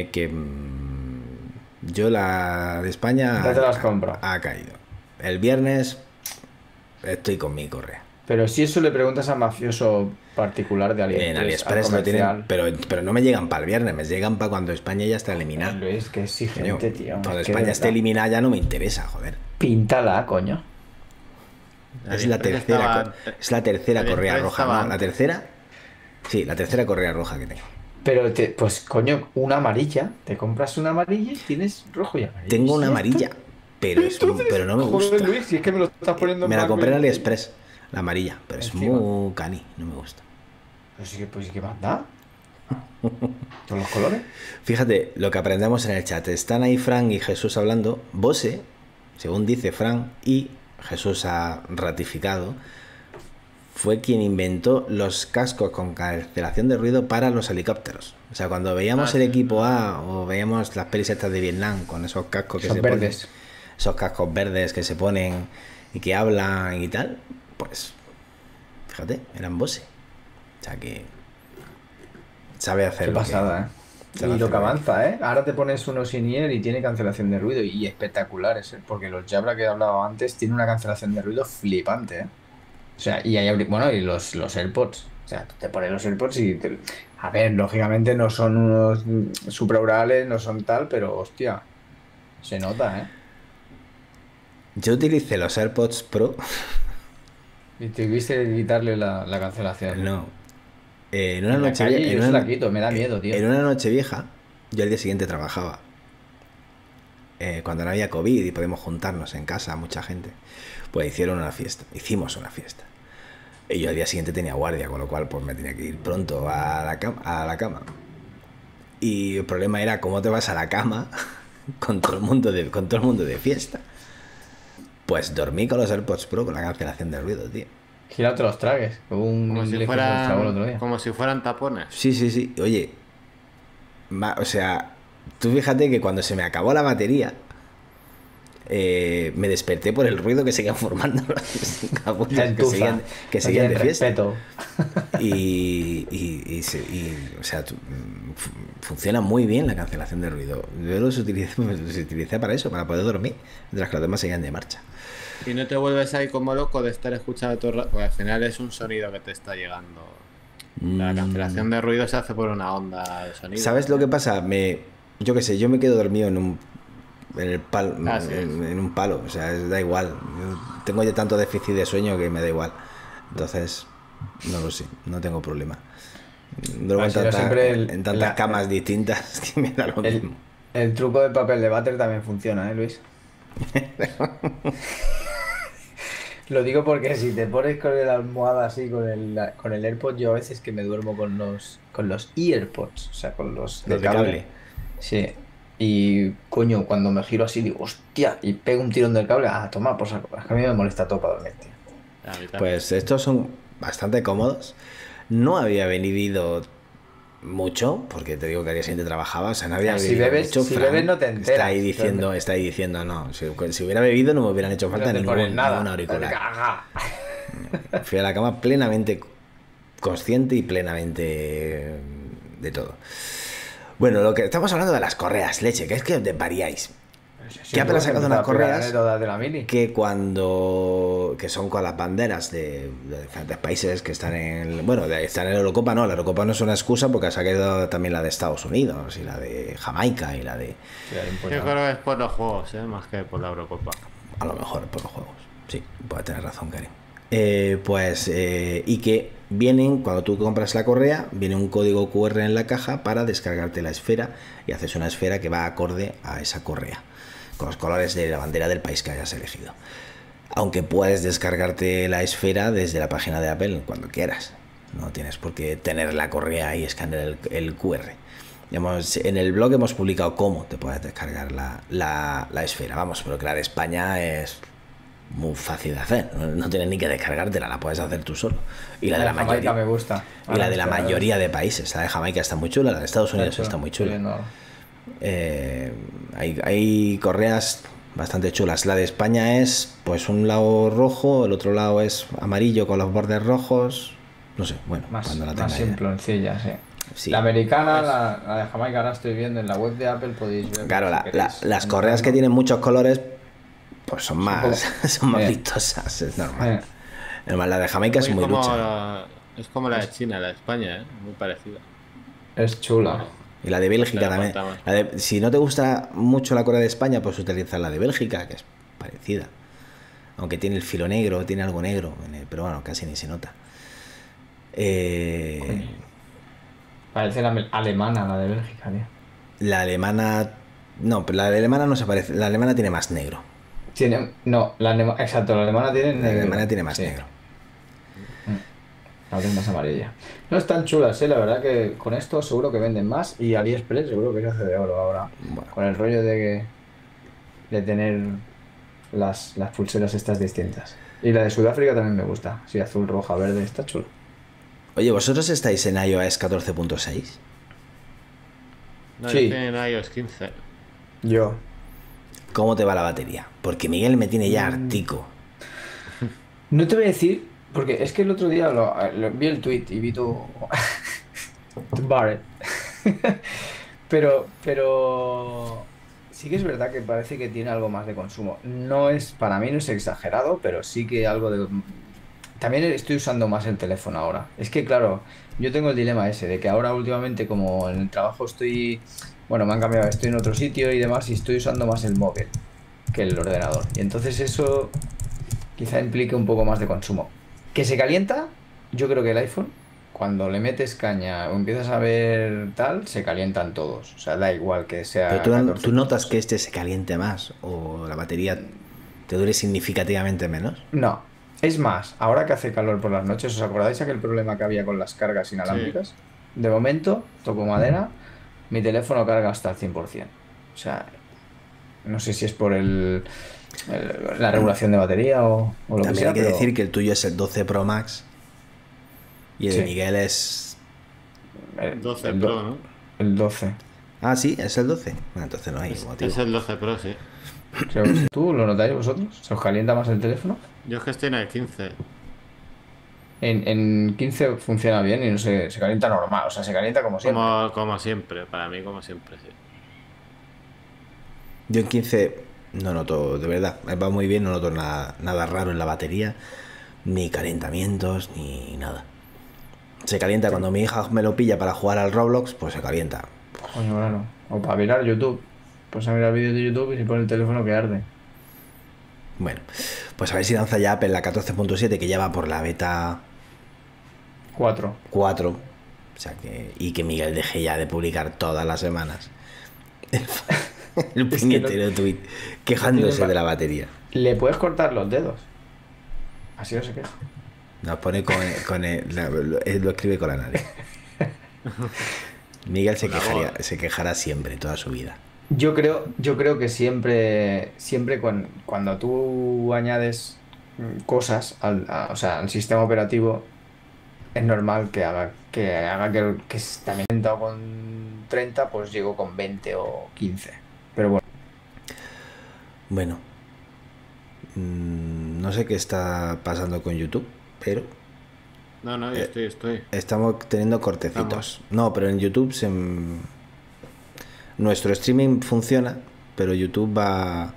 Speaker 1: yo la de España
Speaker 3: Ya te las compro.
Speaker 1: ha caído. El viernes estoy con mi correa.
Speaker 3: Pero si eso le preguntas a mafioso particular de AliExpress,
Speaker 1: En AliExpress
Speaker 3: al
Speaker 1: lo tienen,
Speaker 3: comercial.
Speaker 1: pero no me llegan para el viernes, me llegan para cuando España ya está eliminada.
Speaker 3: Luis, que exigente,
Speaker 1: Coño,
Speaker 3: tío.
Speaker 1: cuando
Speaker 3: Es que
Speaker 1: España
Speaker 3: de
Speaker 1: esté
Speaker 3: verdad.
Speaker 1: eliminada ya no me interesa, joder.
Speaker 3: Píntala, coño.
Speaker 1: Es la tercera correa roja, ¿no? La tercera. Sí, la tercera correa roja que tengo.
Speaker 3: Pero, pues, coño, una amarilla. Te compras una amarilla y tienes rojo y amarillo.
Speaker 1: Tengo una
Speaker 3: ¿Sí?
Speaker 1: amarilla, pero no me gusta.
Speaker 3: Joder, Luis, si es que me lo estás poniendo
Speaker 1: Me la
Speaker 3: blanco
Speaker 1: compré en
Speaker 3: y-
Speaker 1: AliExpress, la amarilla, pero es
Speaker 3: Encima.
Speaker 1: muy cani, no me gusta.
Speaker 3: Pues sí que más da. Todos los colores.
Speaker 1: Fíjate lo que aprendemos en el chat. Están ahí Fran y Jesús hablando. Bose, según dice Fran, y Jesús ha ratificado, fue quien inventó los cascos con cancelación de ruido para los helicópteros. O sea, cuando veíamos el equipo A o veíamos las pelis estas de Vietnam con esos cascos que
Speaker 3: Son
Speaker 1: se
Speaker 3: verdes.
Speaker 1: ponen, esos cascos verdes que se ponen y que hablan y tal, pues fíjate, eran Bose. O sea que sabe hacer
Speaker 3: Qué
Speaker 1: lo
Speaker 3: pasada,
Speaker 1: se
Speaker 3: ¿eh?
Speaker 1: va
Speaker 3: Y
Speaker 1: a
Speaker 3: lo
Speaker 1: hacer
Speaker 3: que
Speaker 1: bien.
Speaker 3: avanza, ¿eh? Ahora te pones unos in-ear y tiene cancelación de ruido y espectaculares, ¿eh? Porque los Jabra que he hablado antes tienen una cancelación de ruido flipante, ¿eh? O sea, y hay bueno, y los AirPods. O sea, tú te pones los AirPods y... A ver, lógicamente no son unos supraurales, no son tal, pero hostia, se nota, ¿eh?
Speaker 1: Yo utilicé los AirPods Pro.
Speaker 3: Y te viste quitarle la cancelación.
Speaker 1: No. En una
Speaker 3: En la
Speaker 1: noche
Speaker 3: calle
Speaker 1: en
Speaker 3: yo se
Speaker 1: una-
Speaker 3: la quito, me da miedo, tío.
Speaker 1: En una noche vieja, yo al día siguiente trabajaba. Cuando no había COVID y podemos juntarnos en casa, mucha gente, pues hicimos una fiesta. Y yo al día siguiente tenía guardia, con lo cual pues me tenía que ir pronto a la cama. Y el problema era cómo te vas a la cama con todo el mundo de fiesta. Pues dormí con los AirPods Pro con la cancelación de ruido, tío.
Speaker 3: Gira te los tragues. Hubo un
Speaker 2: Como si
Speaker 3: inglés que se los tragó el otro
Speaker 2: fueran,
Speaker 3: día.
Speaker 2: como si fueran tapones.
Speaker 1: Sí. Oye, o sea, tú fíjate que cuando se me acabó la batería, me desperté por el ruido que seguían formando las
Speaker 3: La
Speaker 1: capullas que
Speaker 3: entufa.
Speaker 1: seguían
Speaker 3: No tienen
Speaker 1: de fiesta.
Speaker 3: respeto.
Speaker 1: O sea, funciona muy bien la cancelación de ruido. Yo los utilicé para eso, para poder dormir, mientras que los demás seguían de marcha.
Speaker 2: Y no te vuelves ahí como loco de estar escuchando todo el rato, porque al final es un sonido que te está llegando. La cancelación de ruido se hace por una onda de sonido.
Speaker 1: ¿Sabes lo que pasa? Yo qué sé, yo me quedo dormido en un palo, o sea, da igual. Yo tengo ya tanto déficit de sueño que me da igual. Entonces, No lo sé, no tengo problema. Duermo
Speaker 3: Ah,
Speaker 1: en,
Speaker 3: si no, siempre
Speaker 1: en tantas camas distintas que me da lo mismo.
Speaker 3: el truco del papel de váter también funciona, ¿eh, Luis? Lo digo porque si te pones con la almohada así, con el AirPod, yo a veces que me duermo con los EarPods, o sea, con
Speaker 1: De
Speaker 3: los de cable.
Speaker 1: cable.
Speaker 3: Sí. Y coño, cuando me giro así digo, hostia, y pego un tirón del cable, toma, pues es que a mí me molesta todo para dormir, tío.
Speaker 2: A mí también.
Speaker 1: Pues estos son bastante cómodos. No había vivido mucho, porque te digo que al día siguiente trabajaba, o sea, no había
Speaker 3: Si
Speaker 1: bebido
Speaker 3: bebes,
Speaker 1: mucho.
Speaker 3: si
Speaker 1: Fran
Speaker 3: bebes no te enteras.
Speaker 1: está ahí diciendo, no, si hubiera bebido no me hubieran hecho falta
Speaker 3: No te pones
Speaker 1: ningún
Speaker 3: nada.
Speaker 1: auricular.
Speaker 3: Caga.
Speaker 1: Fui a la cama plenamente consciente y plenamente de todo. Bueno, lo que estamos hablando de las correas, leche, que es que te variáis. Que Apple ha sacado unas correas
Speaker 3: de la mini.
Speaker 1: que son con las banderas de diferentes países que están en están en la Eurocopa. No, la Eurocopa no es una excusa porque ha sacado también la de Estados Unidos y la de Jamaica y la de...
Speaker 2: Yo creo que es por los juegos, más que por la Eurocopa.
Speaker 1: A lo mejor por los juegos. Sí, puede tener razón, Karen. Y que vienen, cuando tú compras la correa, viene un código QR en la caja para descargarte la esfera y haces una esfera que va acorde a esa correa, con los colores de la bandera del país que hayas elegido. Aunque puedes descargarte la esfera desde la página de Apple cuando quieras. No tienes por qué tener la correa y escanear el QR. En el blog hemos publicado cómo te puedes descargar la esfera. Vamos, pero que la de España es muy fácil de hacer. No tienes ni que descargártela, la puedes hacer tú solo. Y la de la mayoría
Speaker 3: me gusta.
Speaker 1: Y la de la mayoría de países. La de Jamaica está muy chula, la de Estados Unidos está muy chula. Hay correas bastante chulas. La de España es pues un lado rojo, el otro lado es amarillo con los bordes rojos. No sé, bueno, cuando la
Speaker 3: más
Speaker 1: tenga
Speaker 3: simploncilla, sí.
Speaker 1: Sí.
Speaker 3: La americana, la de Jamaica, ahora estoy viendo en la web de Apple, podéis ver.
Speaker 1: Claro,
Speaker 3: si
Speaker 1: las correas que tienen muchos colores pues son más
Speaker 3: como...
Speaker 1: vistosas, es normal. Además, la de Jamaica es muy lucha.
Speaker 2: Es como la de China, la de España, muy parecida.
Speaker 3: Es chula.
Speaker 1: Y la de Bélgica también. Si no te gusta mucho la Corea de España, pues utiliza la de Bélgica, que es parecida. Aunque tiene el filo negro, tiene algo negro, pero bueno, casi ni se nota.
Speaker 3: Parece la alemana, la de Bélgica, tío.
Speaker 1: La alemana... No, pero la de alemana no se parece. La alemana tiene más negro.
Speaker 3: Exacto, la alemana tiene negro.
Speaker 1: La alemana tiene más negro.
Speaker 3: La otra es más amarilla. No están chulas, la verdad que con esto seguro que venden más y AliExpress seguro que se hace de oro ahora. Bueno. Con el rollo de tener las pulseras estas distintas. Y la de Sudáfrica también me gusta. Sí, azul, roja, verde, está chulo.
Speaker 1: Oye, ¿vosotros estáis en iOS 14.6?
Speaker 2: No, sí. Yo estoy en iOS 15.
Speaker 3: Yo.
Speaker 1: ¿Cómo te va la batería? Porque Miguel me tiene ya hartico.
Speaker 3: No te voy a decir, porque es que el otro día vi el tweet y vi tu Barrett. pero sí que es verdad que parece que tiene algo más de consumo. Para mí no es exagerado, pero sí que algo de... También estoy usando más el teléfono ahora. Es que claro, yo tengo el dilema ese de que ahora últimamente como en el trabajo me han cambiado, estoy en otro sitio y demás y estoy usando más el móvil que el ordenador. Y entonces eso quizá implique un poco más de consumo. ¿Que se calienta? Yo creo que el iPhone, cuando le metes caña o empiezas a ver tal, se calientan todos. O sea, da igual que sea...
Speaker 1: Pero ¿tú notas que este se caliente más o la batería te dure significativamente menos?
Speaker 3: No. Es más, ahora que hace calor por las noches, ¿os acordáis aquel problema que había con las cargas inalámbricas? Sí. De momento, toco madera, mi teléfono carga hasta el 100%. O sea, no sé si es por la regulación de batería o lo que sea.
Speaker 1: También hay que decir que el tuyo es el 12 Pro Max y el de Miguel es...
Speaker 2: El 12 Pro, ¿no?
Speaker 3: El 12.
Speaker 1: Ah, sí, es el 12. Bueno, entonces no hay motivo.
Speaker 2: Es el 12 Pro, sí.
Speaker 3: ¿Tú lo notáis vosotros? ¿Se os calienta más el teléfono?
Speaker 2: Yo es que estoy en el 15.
Speaker 3: En 15 funciona bien y no se calienta normal, o sea, se calienta como siempre.
Speaker 2: Como siempre, para mí como siempre, sí.
Speaker 1: Yo en 15 no noto, de verdad, va muy bien, no noto nada raro en la batería, ni calentamientos, ni nada. Se calienta cuando mi hija me lo pilla para jugar al Roblox, pues se calienta.
Speaker 3: Coño, claro. O para mirar YouTube. Pues a mirar vídeos de YouTube y se pone el teléfono que arde.
Speaker 1: Bueno, pues a ver si lanza ya Apple la 14.7, que ya va por la beta
Speaker 3: 4.
Speaker 1: 4. O sea que. Y que Miguel deje ya de publicar todas las semanas el
Speaker 3: Es que
Speaker 1: puñetero tweet quejándose
Speaker 3: tiene-
Speaker 1: de la batería.
Speaker 3: Le puedes cortar los dedos. Así no se queja.
Speaker 1: Nos pone lo escribe con la nariz. Miguel se quejará siempre, toda su vida.
Speaker 3: Yo creo que siempre cuando tú añades cosas o sea, al sistema operativo, es normal que haga que está inventado con 30, pues llego con 20 o 15. Pero bueno,
Speaker 1: Bueno, no sé qué está pasando con YouTube, pero
Speaker 2: No, yo estoy.
Speaker 1: estamos teniendo cortecitos. No, pero en YouTube nuestro streaming funciona, pero YouTube va.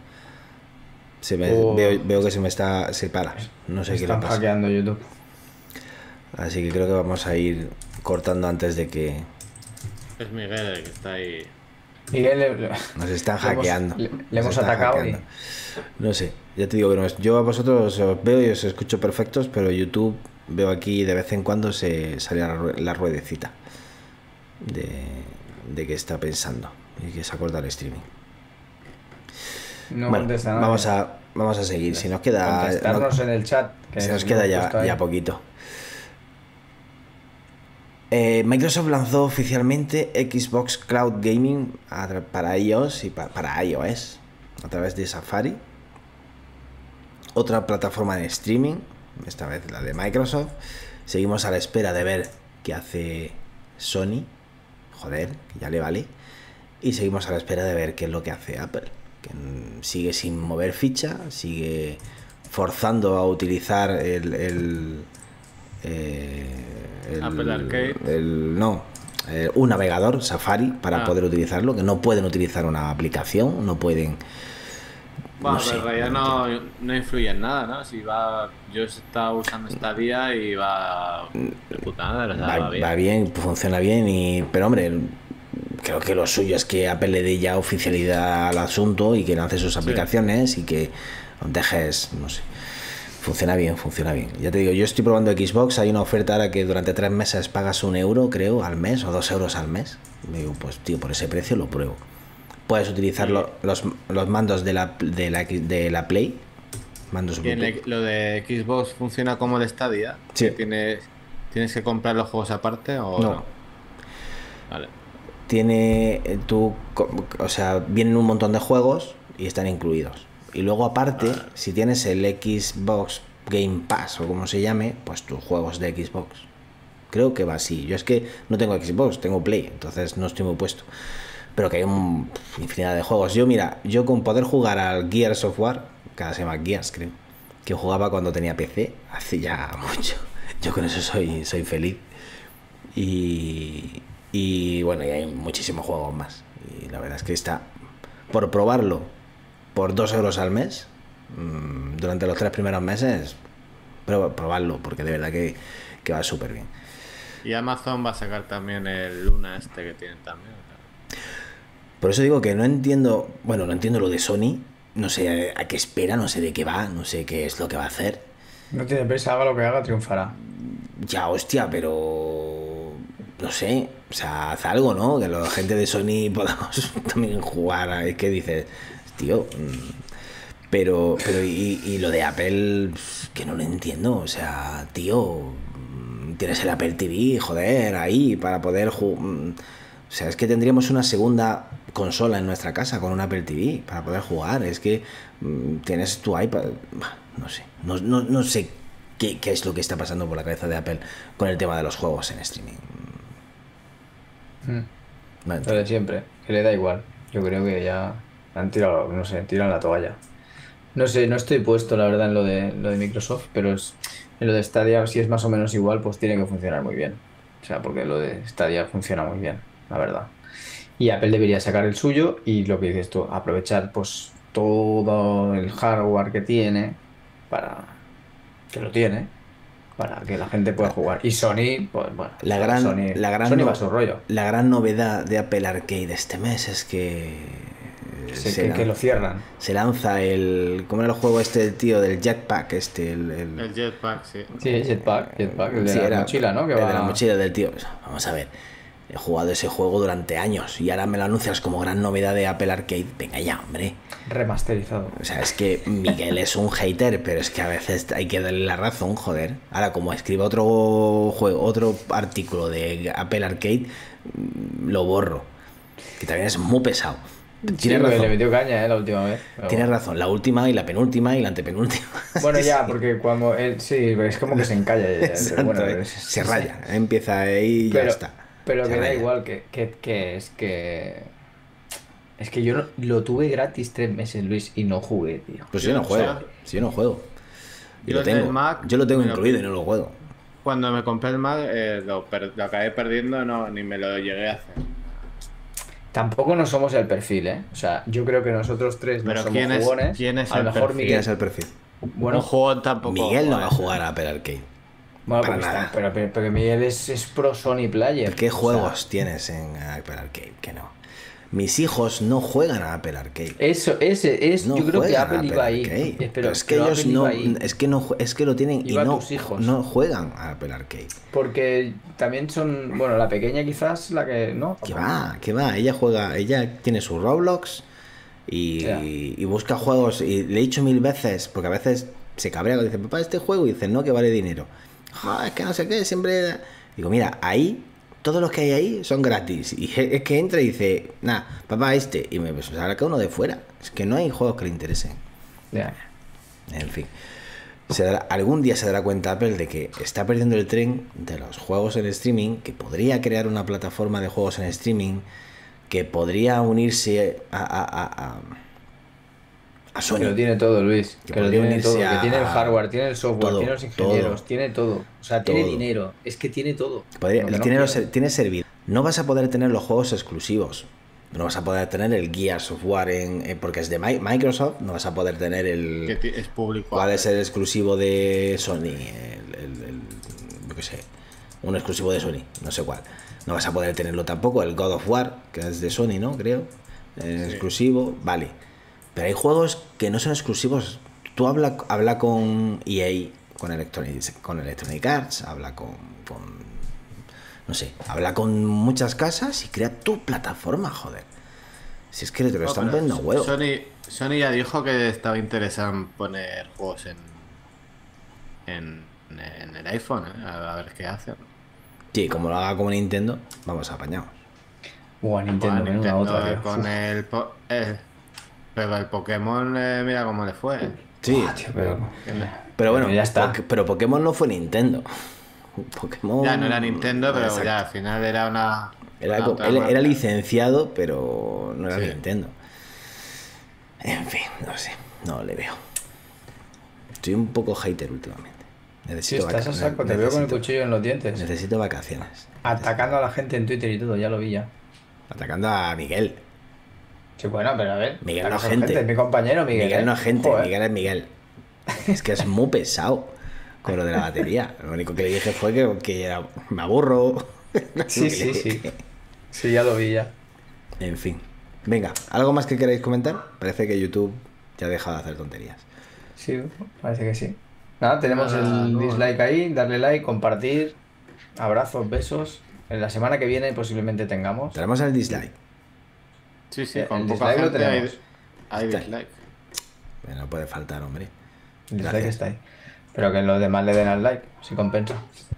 Speaker 1: Veo que se para. No sé qué le
Speaker 3: están
Speaker 1: pasa.
Speaker 3: hackeando YouTube.
Speaker 1: Así que creo que vamos a ir cortando antes de que
Speaker 2: Es Miguel el que está ahí.
Speaker 3: Miguel,
Speaker 1: nos están
Speaker 3: le hemos-
Speaker 1: hackeando.
Speaker 3: le
Speaker 1: Nos
Speaker 3: hemos
Speaker 1: están
Speaker 3: atacado
Speaker 1: hackeando. No sé, ya te digo que yo a vosotros os veo y os escucho perfectos, pero YouTube veo aquí de vez en cuando se sale la ruedecita de que está pensando y que se acorta el streaming.
Speaker 3: no
Speaker 1: Bueno,
Speaker 3: contesta nadie.
Speaker 1: vamos a seguir. Si nos queda,
Speaker 3: Contestarnos en el chat. que
Speaker 1: se nos
Speaker 3: lo
Speaker 1: queda
Speaker 3: hemos puesto ahí.
Speaker 1: ya poquito. Microsoft lanzó oficialmente Xbox Cloud Gaming para iOS y para iOS a través de Safari. Otra plataforma de streaming, esta vez la de Microsoft. Seguimos a la espera de ver qué hace Sony. Joder, que ya le vale. Y seguimos a la espera de ver qué es lo que hace Apple, que sigue sin mover ficha, sigue forzando a utilizar
Speaker 2: Apple Arcade.
Speaker 1: un navegador Safari para poder utilizarlo, que no pueden utilizar una aplicación, no pueden.
Speaker 2: Bueno,
Speaker 1: no sé,
Speaker 2: pero en realidad no influye en nada, ¿no? Si va. Yo estaba usando Stadia y va. De puta madre, o sea, va bien.
Speaker 1: Va bien, funciona bien, pero hombre, creo que lo suyo es que Apple le dé ya oficialidad al asunto y que lance sus aplicaciones y que dejes, no sé. Funciona bien. Ya te digo, yo estoy probando Xbox, hay una oferta ahora que durante 3 meses pagas €1, creo, al mes, o €2 al mes. Me digo, pues tío, por ese precio lo pruebo. Puedes utilizar los mandos de la Play, mandos
Speaker 2: Y
Speaker 1: Bluetooth.
Speaker 2: lo de Xbox funciona como el Stadia.
Speaker 1: Sí.
Speaker 2: Que ¿Tienes que comprar los juegos aparte o
Speaker 1: No.
Speaker 2: no? Vale.
Speaker 1: Tiene o sea, vienen un montón de juegos y están incluidos. Y luego aparte, si tienes el Xbox Game Pass o como se llame, pues tus juegos de Xbox. Creo que va así. Yo es que no tengo Xbox, tengo Play, entonces no estoy muy puesto. Pero que hay infinidad de juegos. Yo con poder jugar al Gears of War, que ahora se llama Gears, creo, que jugaba cuando tenía PC, hace ya mucho. Yo con eso soy feliz. Y bueno, y hay muchísimos juegos más. Y la verdad es que está, por probarlo, por €2 al mes, durante los 3 primeros meses, probarlo, porque de verdad que va súper bien.
Speaker 2: Y Amazon va a sacar también el Luna que tienen también.
Speaker 1: Por eso digo que no entiendo lo de Sony, no sé a qué espera, no sé de qué va, no sé qué es lo que va a hacer.
Speaker 3: No tiene prisa, haga lo que haga, triunfará.
Speaker 1: Ya, hostia, pero no sé, o sea, haz algo, ¿no? Que la gente de Sony podamos también jugar. Es que dices, tío, pero y lo de Apple, que no lo entiendo, o sea, tío, tienes el Apple TV, joder, ahí para poder jugar. O sea, es que tendríamos una segunda consola en nuestra casa con un Apple TV para poder jugar. Es que tienes tu iPad, no sé, no sé qué es lo que está pasando por la cabeza de Apple con el tema de los juegos en streaming. No
Speaker 3: Lo de siempre, que le da igual. Yo creo que ya han tirado, no sé, tiran la toalla. No sé, no estoy puesto la verdad en lo de Microsoft, pero en lo de Stadia, si es más o menos igual, pues tiene que funcionar muy bien. O sea, porque lo de Stadia funciona muy bien, la verdad. Y Apple debería sacar el suyo y lo que dices tú, aprovechar pues todo el hardware que tiene para que la gente pueda jugar. Y Sony, pues bueno, Sony va a su rollo.
Speaker 1: La gran novedad de Apple Arcade este mes es que
Speaker 3: que lo cierran.
Speaker 1: Se lanza el... ¿Cómo era el juego este del tío? Del jetpack
Speaker 2: El jetpack, sí.
Speaker 3: Sí, el jetpack, el de
Speaker 1: Sí,
Speaker 3: la mochila, ¿no?
Speaker 1: El de la mochila del tío. Vamos a ver. He jugado ese juego durante años y ahora me lo anuncias como gran novedad de Apple Arcade. Venga ya, hombre.
Speaker 3: Remasterizado.
Speaker 1: O sea, es que Miguel es un hater, pero es que a veces hay que darle la razón, joder. Ahora, como escriba otro juego, otro artículo de Apple Arcade, lo borro. Que también es muy pesado.
Speaker 3: Tienes razón. Le metió caña, la última vez.
Speaker 1: Tienes razón, la última y la penúltima y la antepenúltima.
Speaker 3: Bueno, ya, porque cuando él... Sí, es como que se encalla.
Speaker 1: Exacto, bueno, se raya. Empieza ahí y ya está.
Speaker 3: Pero que da igual, que es que... Es que yo lo tuve gratis 3 meses, Luis, y no jugué, tío.
Speaker 1: Pues yo no juego. Si yo no juego. Yo lo tengo. Yo lo tengo incluido y no lo juego.
Speaker 2: Cuando me compré el Mac, lo acabé perdiendo, ni me lo llegué a hacer.
Speaker 3: Tampoco no somos el perfil, ¿eh? O sea, yo creo que nosotros tres no somos jugones.
Speaker 2: ¿Quién es
Speaker 3: a lo mejor Miguel.
Speaker 1: ¿Quién es el perfil?
Speaker 2: Bueno, un juego tampoco.
Speaker 1: Miguel no va a jugar a Apple Arcade.
Speaker 3: Bueno, para nada. Pero Miguel es pro Sony Player.
Speaker 1: ¿Qué juegos tienes en Apple Arcade? Que no. Mis hijos no juegan a Apple Arcade.
Speaker 3: Eso, no yo creo que Apple iba ahí.
Speaker 1: Pero es que ellos no, es que lo tienen
Speaker 3: iba
Speaker 1: y no,
Speaker 3: tus hijos.
Speaker 1: No juegan a Apple Arcade.
Speaker 3: Porque también son, bueno, la pequeña quizás la que no.
Speaker 1: Que va, ella tiene su Roblox y busca juegos y le he dicho 1000 veces, porque a veces se cabrea, dice, papá, este juego, y dice, no, que vale dinero. Es que no sé qué, siempre... Digo, mira, ahí, todos los que hay ahí son gratis. Y es que entra y dice, nah, papá, este. Y me saca uno de fuera. Es que no hay juegos que le interesen.
Speaker 3: Yeah.
Speaker 1: En fin. Algún día se dará cuenta Apple de que está perdiendo el tren de los juegos en streaming, que podría crear una plataforma de juegos en streaming, que podría unirse a Sony.
Speaker 3: Que lo tiene todo, Luis. Que lo tiene todo. Que tiene el hardware, tiene el software,
Speaker 1: todo,
Speaker 3: tiene los ingenieros,
Speaker 1: todo.
Speaker 3: tiene todo. O sea, tiene dinero. Es que tiene todo.
Speaker 1: Tiene servicio. No vas a poder tener los juegos exclusivos. No vas a poder tener el Gears of War porque es de Microsoft. No vas a poder tener el...
Speaker 2: Que es público.
Speaker 1: ¿Cuál es el exclusivo de Sony? Yo qué sé. Un exclusivo de Sony. No sé cuál. No vas a poder tenerlo tampoco. El God of War, que es de Sony, ¿no? Creo. El exclusivo. Vale. Pero hay juegos que no son exclusivos. Tú habla con EA, con Electronic Arts, habla con no sé, habla con muchas casas y crea tu plataforma, joder. Si es que te lo están poniendo a huevo.
Speaker 2: Sony ya dijo que estaba interesado en poner juegos en el iPhone, a ver qué hace.
Speaker 1: Sí, como lo haga como Nintendo, vamos apañados.
Speaker 3: Nintendo, otra,
Speaker 2: con pero el Pokémon, mira cómo le fue.
Speaker 1: Sí,
Speaker 3: tío,
Speaker 1: pero bueno,
Speaker 3: ya está.
Speaker 1: Pero Pokémon no fue Nintendo. Pokémon...
Speaker 2: Ya no era Nintendo, pero exacto. Ya al final era una...
Speaker 1: Era licenciado, pero no era Nintendo. En fin, no sé, no le veo. Estoy un poco hater últimamente.
Speaker 3: Necesito estás a saco, te veo con el cuchillo en los dientes.
Speaker 1: Necesito vacaciones.
Speaker 3: Atacando a la gente en Twitter y todo, ya lo vi ya.
Speaker 1: Atacando a Miguel.
Speaker 3: Sí, bueno, pero a ver.
Speaker 1: Miguel no es gente.
Speaker 3: Es mi compañero Miguel.
Speaker 1: Miguel no es gente, Miguel es Miguel. Es que es muy pesado con lo de la batería. Lo único que le dije fue que me aburro.
Speaker 3: Sí. Sí, ya lo vi ya.
Speaker 1: En fin. Venga, ¿algo más que queráis comentar? Parece que YouTube ya ha dejado de hacer tonterías.
Speaker 3: Sí, parece que sí. Nada, tenemos el dislike ahí, darle like, compartir. Abrazos, besos. En la semana que viene posiblemente tengamos.
Speaker 1: Tenemos el dislike.
Speaker 2: Sí, con
Speaker 3: el
Speaker 2: poca
Speaker 3: dislike
Speaker 2: gente
Speaker 3: lo tenemos.
Speaker 2: Hay dislike.
Speaker 1: Bueno, no puede faltar, hombre.
Speaker 3: El dislike está ahí. Pero que los demás le den al like, si compensa.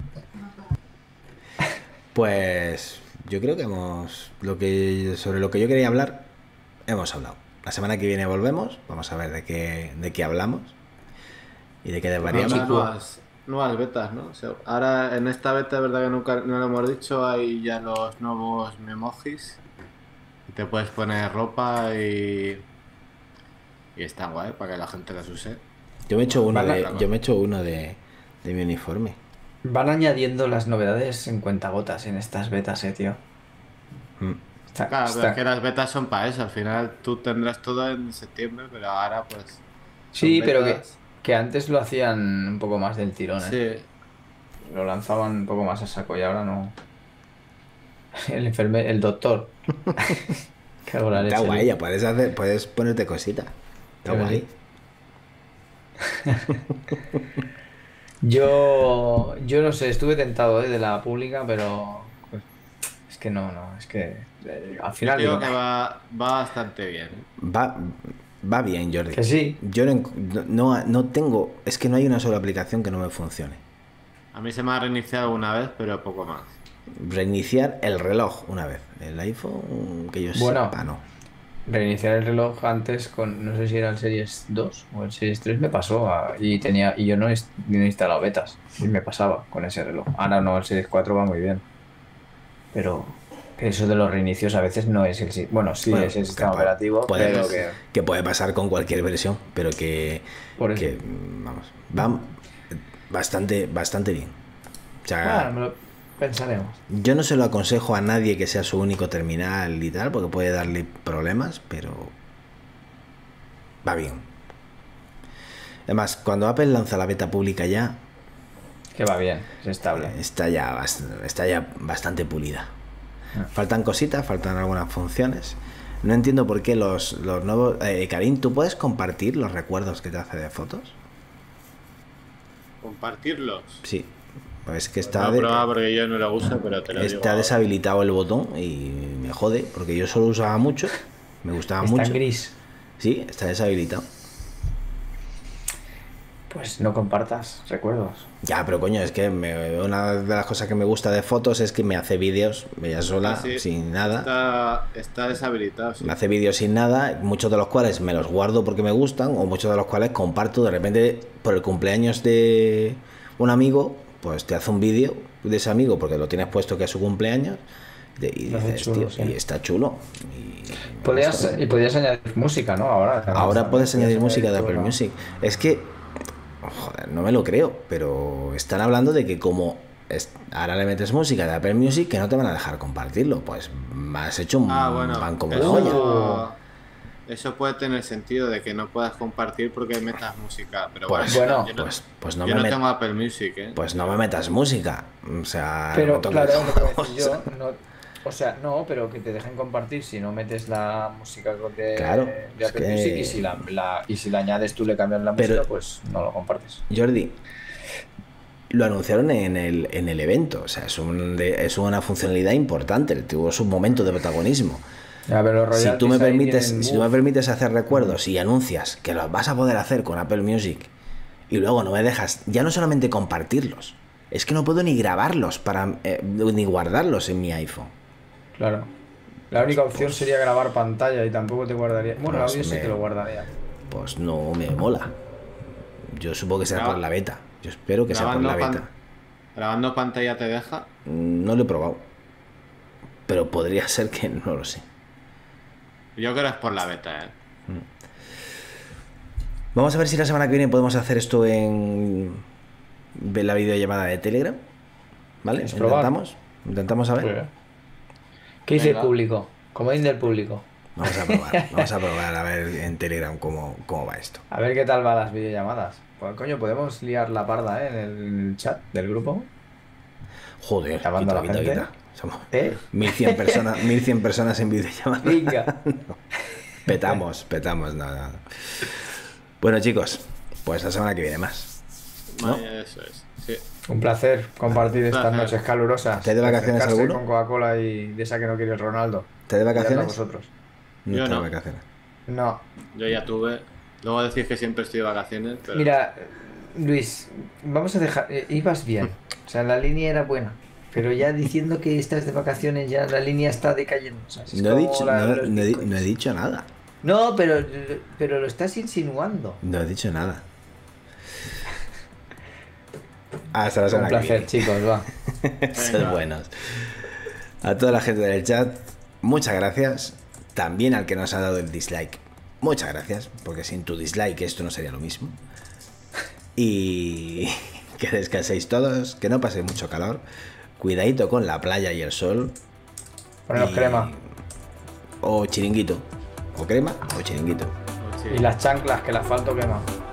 Speaker 1: Pues yo creo que sobre lo que yo quería hablar, hemos hablado. La semana que viene volvemos, vamos a ver de qué hablamos y de qué desvariamos.
Speaker 2: Nuevas betas, ¿no? O sea, ahora en esta beta, es verdad que nunca no lo hemos dicho, hay ya los nuevos memojis. Te puedes poner ropa y está guay para que la gente las use.
Speaker 1: Yo me he hecho uno de mi uniforme.
Speaker 3: Van añadiendo las novedades en cuentagotas en estas betas, tío.
Speaker 2: Claro, pero es que las betas son para eso. Al final tú tendrás todo en septiembre, pero ahora pues...
Speaker 3: Sí, pero que antes lo hacían un poco más del tirón,
Speaker 2: Sí.
Speaker 3: Lo lanzaban un poco más a saco y ahora no. El doctor. Cago en la
Speaker 1: Está
Speaker 3: leche,
Speaker 1: guay,
Speaker 3: tío.
Speaker 1: ya puedes ponerte cositas. Está
Speaker 3: Pero
Speaker 1: guay.
Speaker 3: Yo no sé, estuve tentado de la pública, pero pues, es que no, es que al
Speaker 2: Yo
Speaker 3: final
Speaker 2: digo
Speaker 3: digo,
Speaker 2: que va bastante bien.
Speaker 1: Va, va bien, Jordi.
Speaker 3: que sí.
Speaker 1: Yo no tengo, es que no hay una sola aplicación que no me funcione.
Speaker 2: A mí se me ha reiniciado una vez, pero poco más.
Speaker 1: Reiniciar el reloj una vez. El iPhone, que yo
Speaker 3: Bueno.
Speaker 1: sepa, no.
Speaker 3: Reiniciar el reloj antes con, no sé si era el Series 2 o el Series 3 me pasó y yo no he instalado betas y me pasaba con ese reloj. Ahora no, el Series 4 va muy bien. Pero que eso de los reinicios a veces no es bueno, sí
Speaker 1: Bueno,
Speaker 3: es el
Speaker 1: que
Speaker 3: sistema
Speaker 1: puede-
Speaker 3: operativo,
Speaker 1: puede-
Speaker 3: pero
Speaker 1: que puede pasar con cualquier versión, pero
Speaker 3: por eso.
Speaker 1: vamos, va bastante bien. O sea,
Speaker 3: Bueno, me lo pensaremos.
Speaker 1: yo no se lo aconsejo a nadie que sea su único terminal y tal, porque puede darle problemas, pero va bien. Además, cuando Apple lanza la beta pública ya,
Speaker 3: Que va bien, es estable.
Speaker 1: está ya bastante pulida. Faltan cositas, faltan algunas funciones. No entiendo por qué los nuevos... Karim, ¿tú puedes compartir los recuerdos que te hace de fotos?
Speaker 2: Compartirlos.
Speaker 1: Sí. Pues que
Speaker 2: No he probado porque yo no lo uso, pero te lo digo.
Speaker 1: está deshabilitado el botón y me jode, porque yo solo usaba mucho, me gustaba
Speaker 3: Está
Speaker 1: mucho.
Speaker 3: en gris.
Speaker 1: Sí, está deshabilitado.
Speaker 3: Pues no compartas recuerdos.
Speaker 1: Ya, pero coño, es que una de las cosas que me gusta de fotos es que me hace vídeos, ella sola,
Speaker 2: Sí,
Speaker 1: sin nada.
Speaker 2: Está deshabilitado, sí.
Speaker 1: Me hace vídeos sin nada, muchos de los cuales me los guardo porque me gustan, o muchos de los cuales comparto de repente por el cumpleaños de un amigo, pues te hace un vídeo de ese amigo porque lo tienes puesto que es su cumpleaños y
Speaker 3: Lo hace
Speaker 1: dices,
Speaker 3: chulo,
Speaker 1: tío,
Speaker 3: sí.
Speaker 1: y está chulo. Y me
Speaker 3: Podías añadir música, ¿no?
Speaker 1: Ahora puedes añadir música de
Speaker 3: todo,
Speaker 1: Apple
Speaker 3: ¿no?
Speaker 1: Music. Es que, joder, no me lo creo, pero están hablando de que como ahora le metes música de Apple Music, que no te van a dejar compartirlo. Pues me has hecho un
Speaker 2: Bueno,
Speaker 1: pan como la olla.
Speaker 2: eso puede tener sentido de que no puedas compartir porque metas música. Pero
Speaker 1: Pues,
Speaker 3: bueno,
Speaker 2: yo no,
Speaker 1: pues no
Speaker 2: yo
Speaker 1: me
Speaker 2: no
Speaker 1: met-
Speaker 2: tengo Apple Music, ¿eh?
Speaker 1: Pues no me metas música. O sea, no
Speaker 3: Pero
Speaker 1: me toques
Speaker 3: claro, lo que voy a
Speaker 1: los
Speaker 3: decir
Speaker 1: huevos.
Speaker 3: yo, o sea, no, pero que te dejen compartir si no metes la música
Speaker 1: Claro,
Speaker 3: de
Speaker 1: es
Speaker 3: Apple
Speaker 1: que-
Speaker 3: Music y si la añades tú le cambias la música,
Speaker 1: Pero-
Speaker 3: pues no lo compartes.
Speaker 1: Jordi, lo anunciaron en el evento. O sea, es una funcionalidad importante. Tuvo su momento de protagonismo.
Speaker 3: Ya, pero los
Speaker 1: Si tú me
Speaker 3: royalties ahí
Speaker 1: permites,
Speaker 3: vienen,
Speaker 1: hacer recuerdos y anuncias que los vas a poder hacer con Apple Music y luego no me dejas, ya no solamente compartirlos, es que no puedo ni grabarlos ni guardarlos en mi iPhone.
Speaker 3: claro. La única opción sería grabar pantalla y tampoco te guardaría. Bueno, el
Speaker 1: Pues
Speaker 3: audio sí
Speaker 1: me-
Speaker 3: te lo guardaría.
Speaker 1: Pues no me mola. Yo supongo que será
Speaker 2: Graba-
Speaker 1: por la beta. Yo espero que sea por
Speaker 2: Grabando,
Speaker 1: la beta.
Speaker 2: grabando pantalla te deja.
Speaker 1: No lo he probado. Pero podría ser que no lo sé.
Speaker 2: Yo creo que es por la beta, ¿eh?
Speaker 1: Vamos a ver si la semana que viene podemos hacer esto en la videollamada de Telegram. ¿Vale?
Speaker 3: ¿Quieres probar?
Speaker 1: Intentamos a ver.
Speaker 3: ¿Qué dice el
Speaker 2: Venga.
Speaker 3: público? Comodín del público.
Speaker 1: Vamos a probar a ver en Telegram cómo va esto.
Speaker 3: A ver qué tal van las videollamadas. Pues coño, podemos liar la parda, ¿eh? En el chat del grupo.
Speaker 1: Joder,
Speaker 3: Llamando a la gente.
Speaker 1: quita. Somos
Speaker 3: ¿Eh?
Speaker 1: 1100 personas en videollamada.
Speaker 3: Venga.
Speaker 1: Petamos, nada. Bueno, chicos, pues la semana que viene más. ¿No?
Speaker 2: Eso es. Sí.
Speaker 3: Un placer compartir estas
Speaker 2: placer.
Speaker 3: noches calurosas.
Speaker 1: ¿Te de vacaciones
Speaker 3: Acercarse
Speaker 1: alguno?
Speaker 3: con Coca-Cola y de esa que no quiere el Ronaldo.
Speaker 1: ¿Te de
Speaker 3: Miradlo
Speaker 1: vacaciones?
Speaker 3: vosotros.
Speaker 1: No
Speaker 2: Yo
Speaker 1: está de
Speaker 2: no.
Speaker 1: vacaciones.
Speaker 3: No.
Speaker 2: Yo ya tuve. Luego decís que siempre estoy de vacaciones, pero.
Speaker 3: Mira, Luis, vamos a dejar. Ibas bien. O sea, la línea era buena. Pero ya diciendo que estás de vacaciones, ya la línea está decayendo. O sea, es
Speaker 1: No he,
Speaker 3: como
Speaker 1: dicho,
Speaker 3: los
Speaker 1: no he
Speaker 3: bitcoins.
Speaker 1: dicho nada.
Speaker 3: No, pero lo estás insinuando.
Speaker 1: No he dicho nada. Hasta la
Speaker 3: Un
Speaker 1: semana que
Speaker 3: placer,
Speaker 1: viene.
Speaker 3: chicos, va.
Speaker 1: Sed
Speaker 2: Venga.
Speaker 1: buenos. A toda la gente del chat, muchas gracias. También al que nos ha dado el dislike. Muchas gracias, porque sin tu dislike esto no sería lo mismo. Y que descanséis todos, que no paséis mucho calor. Cuidadito con la playa y el sol.
Speaker 3: Poneros
Speaker 1: Y-
Speaker 3: crema.
Speaker 1: O chiringuito. O crema o chiringuito.
Speaker 2: Sí.
Speaker 3: Y las chanclas, que el asfalto quema.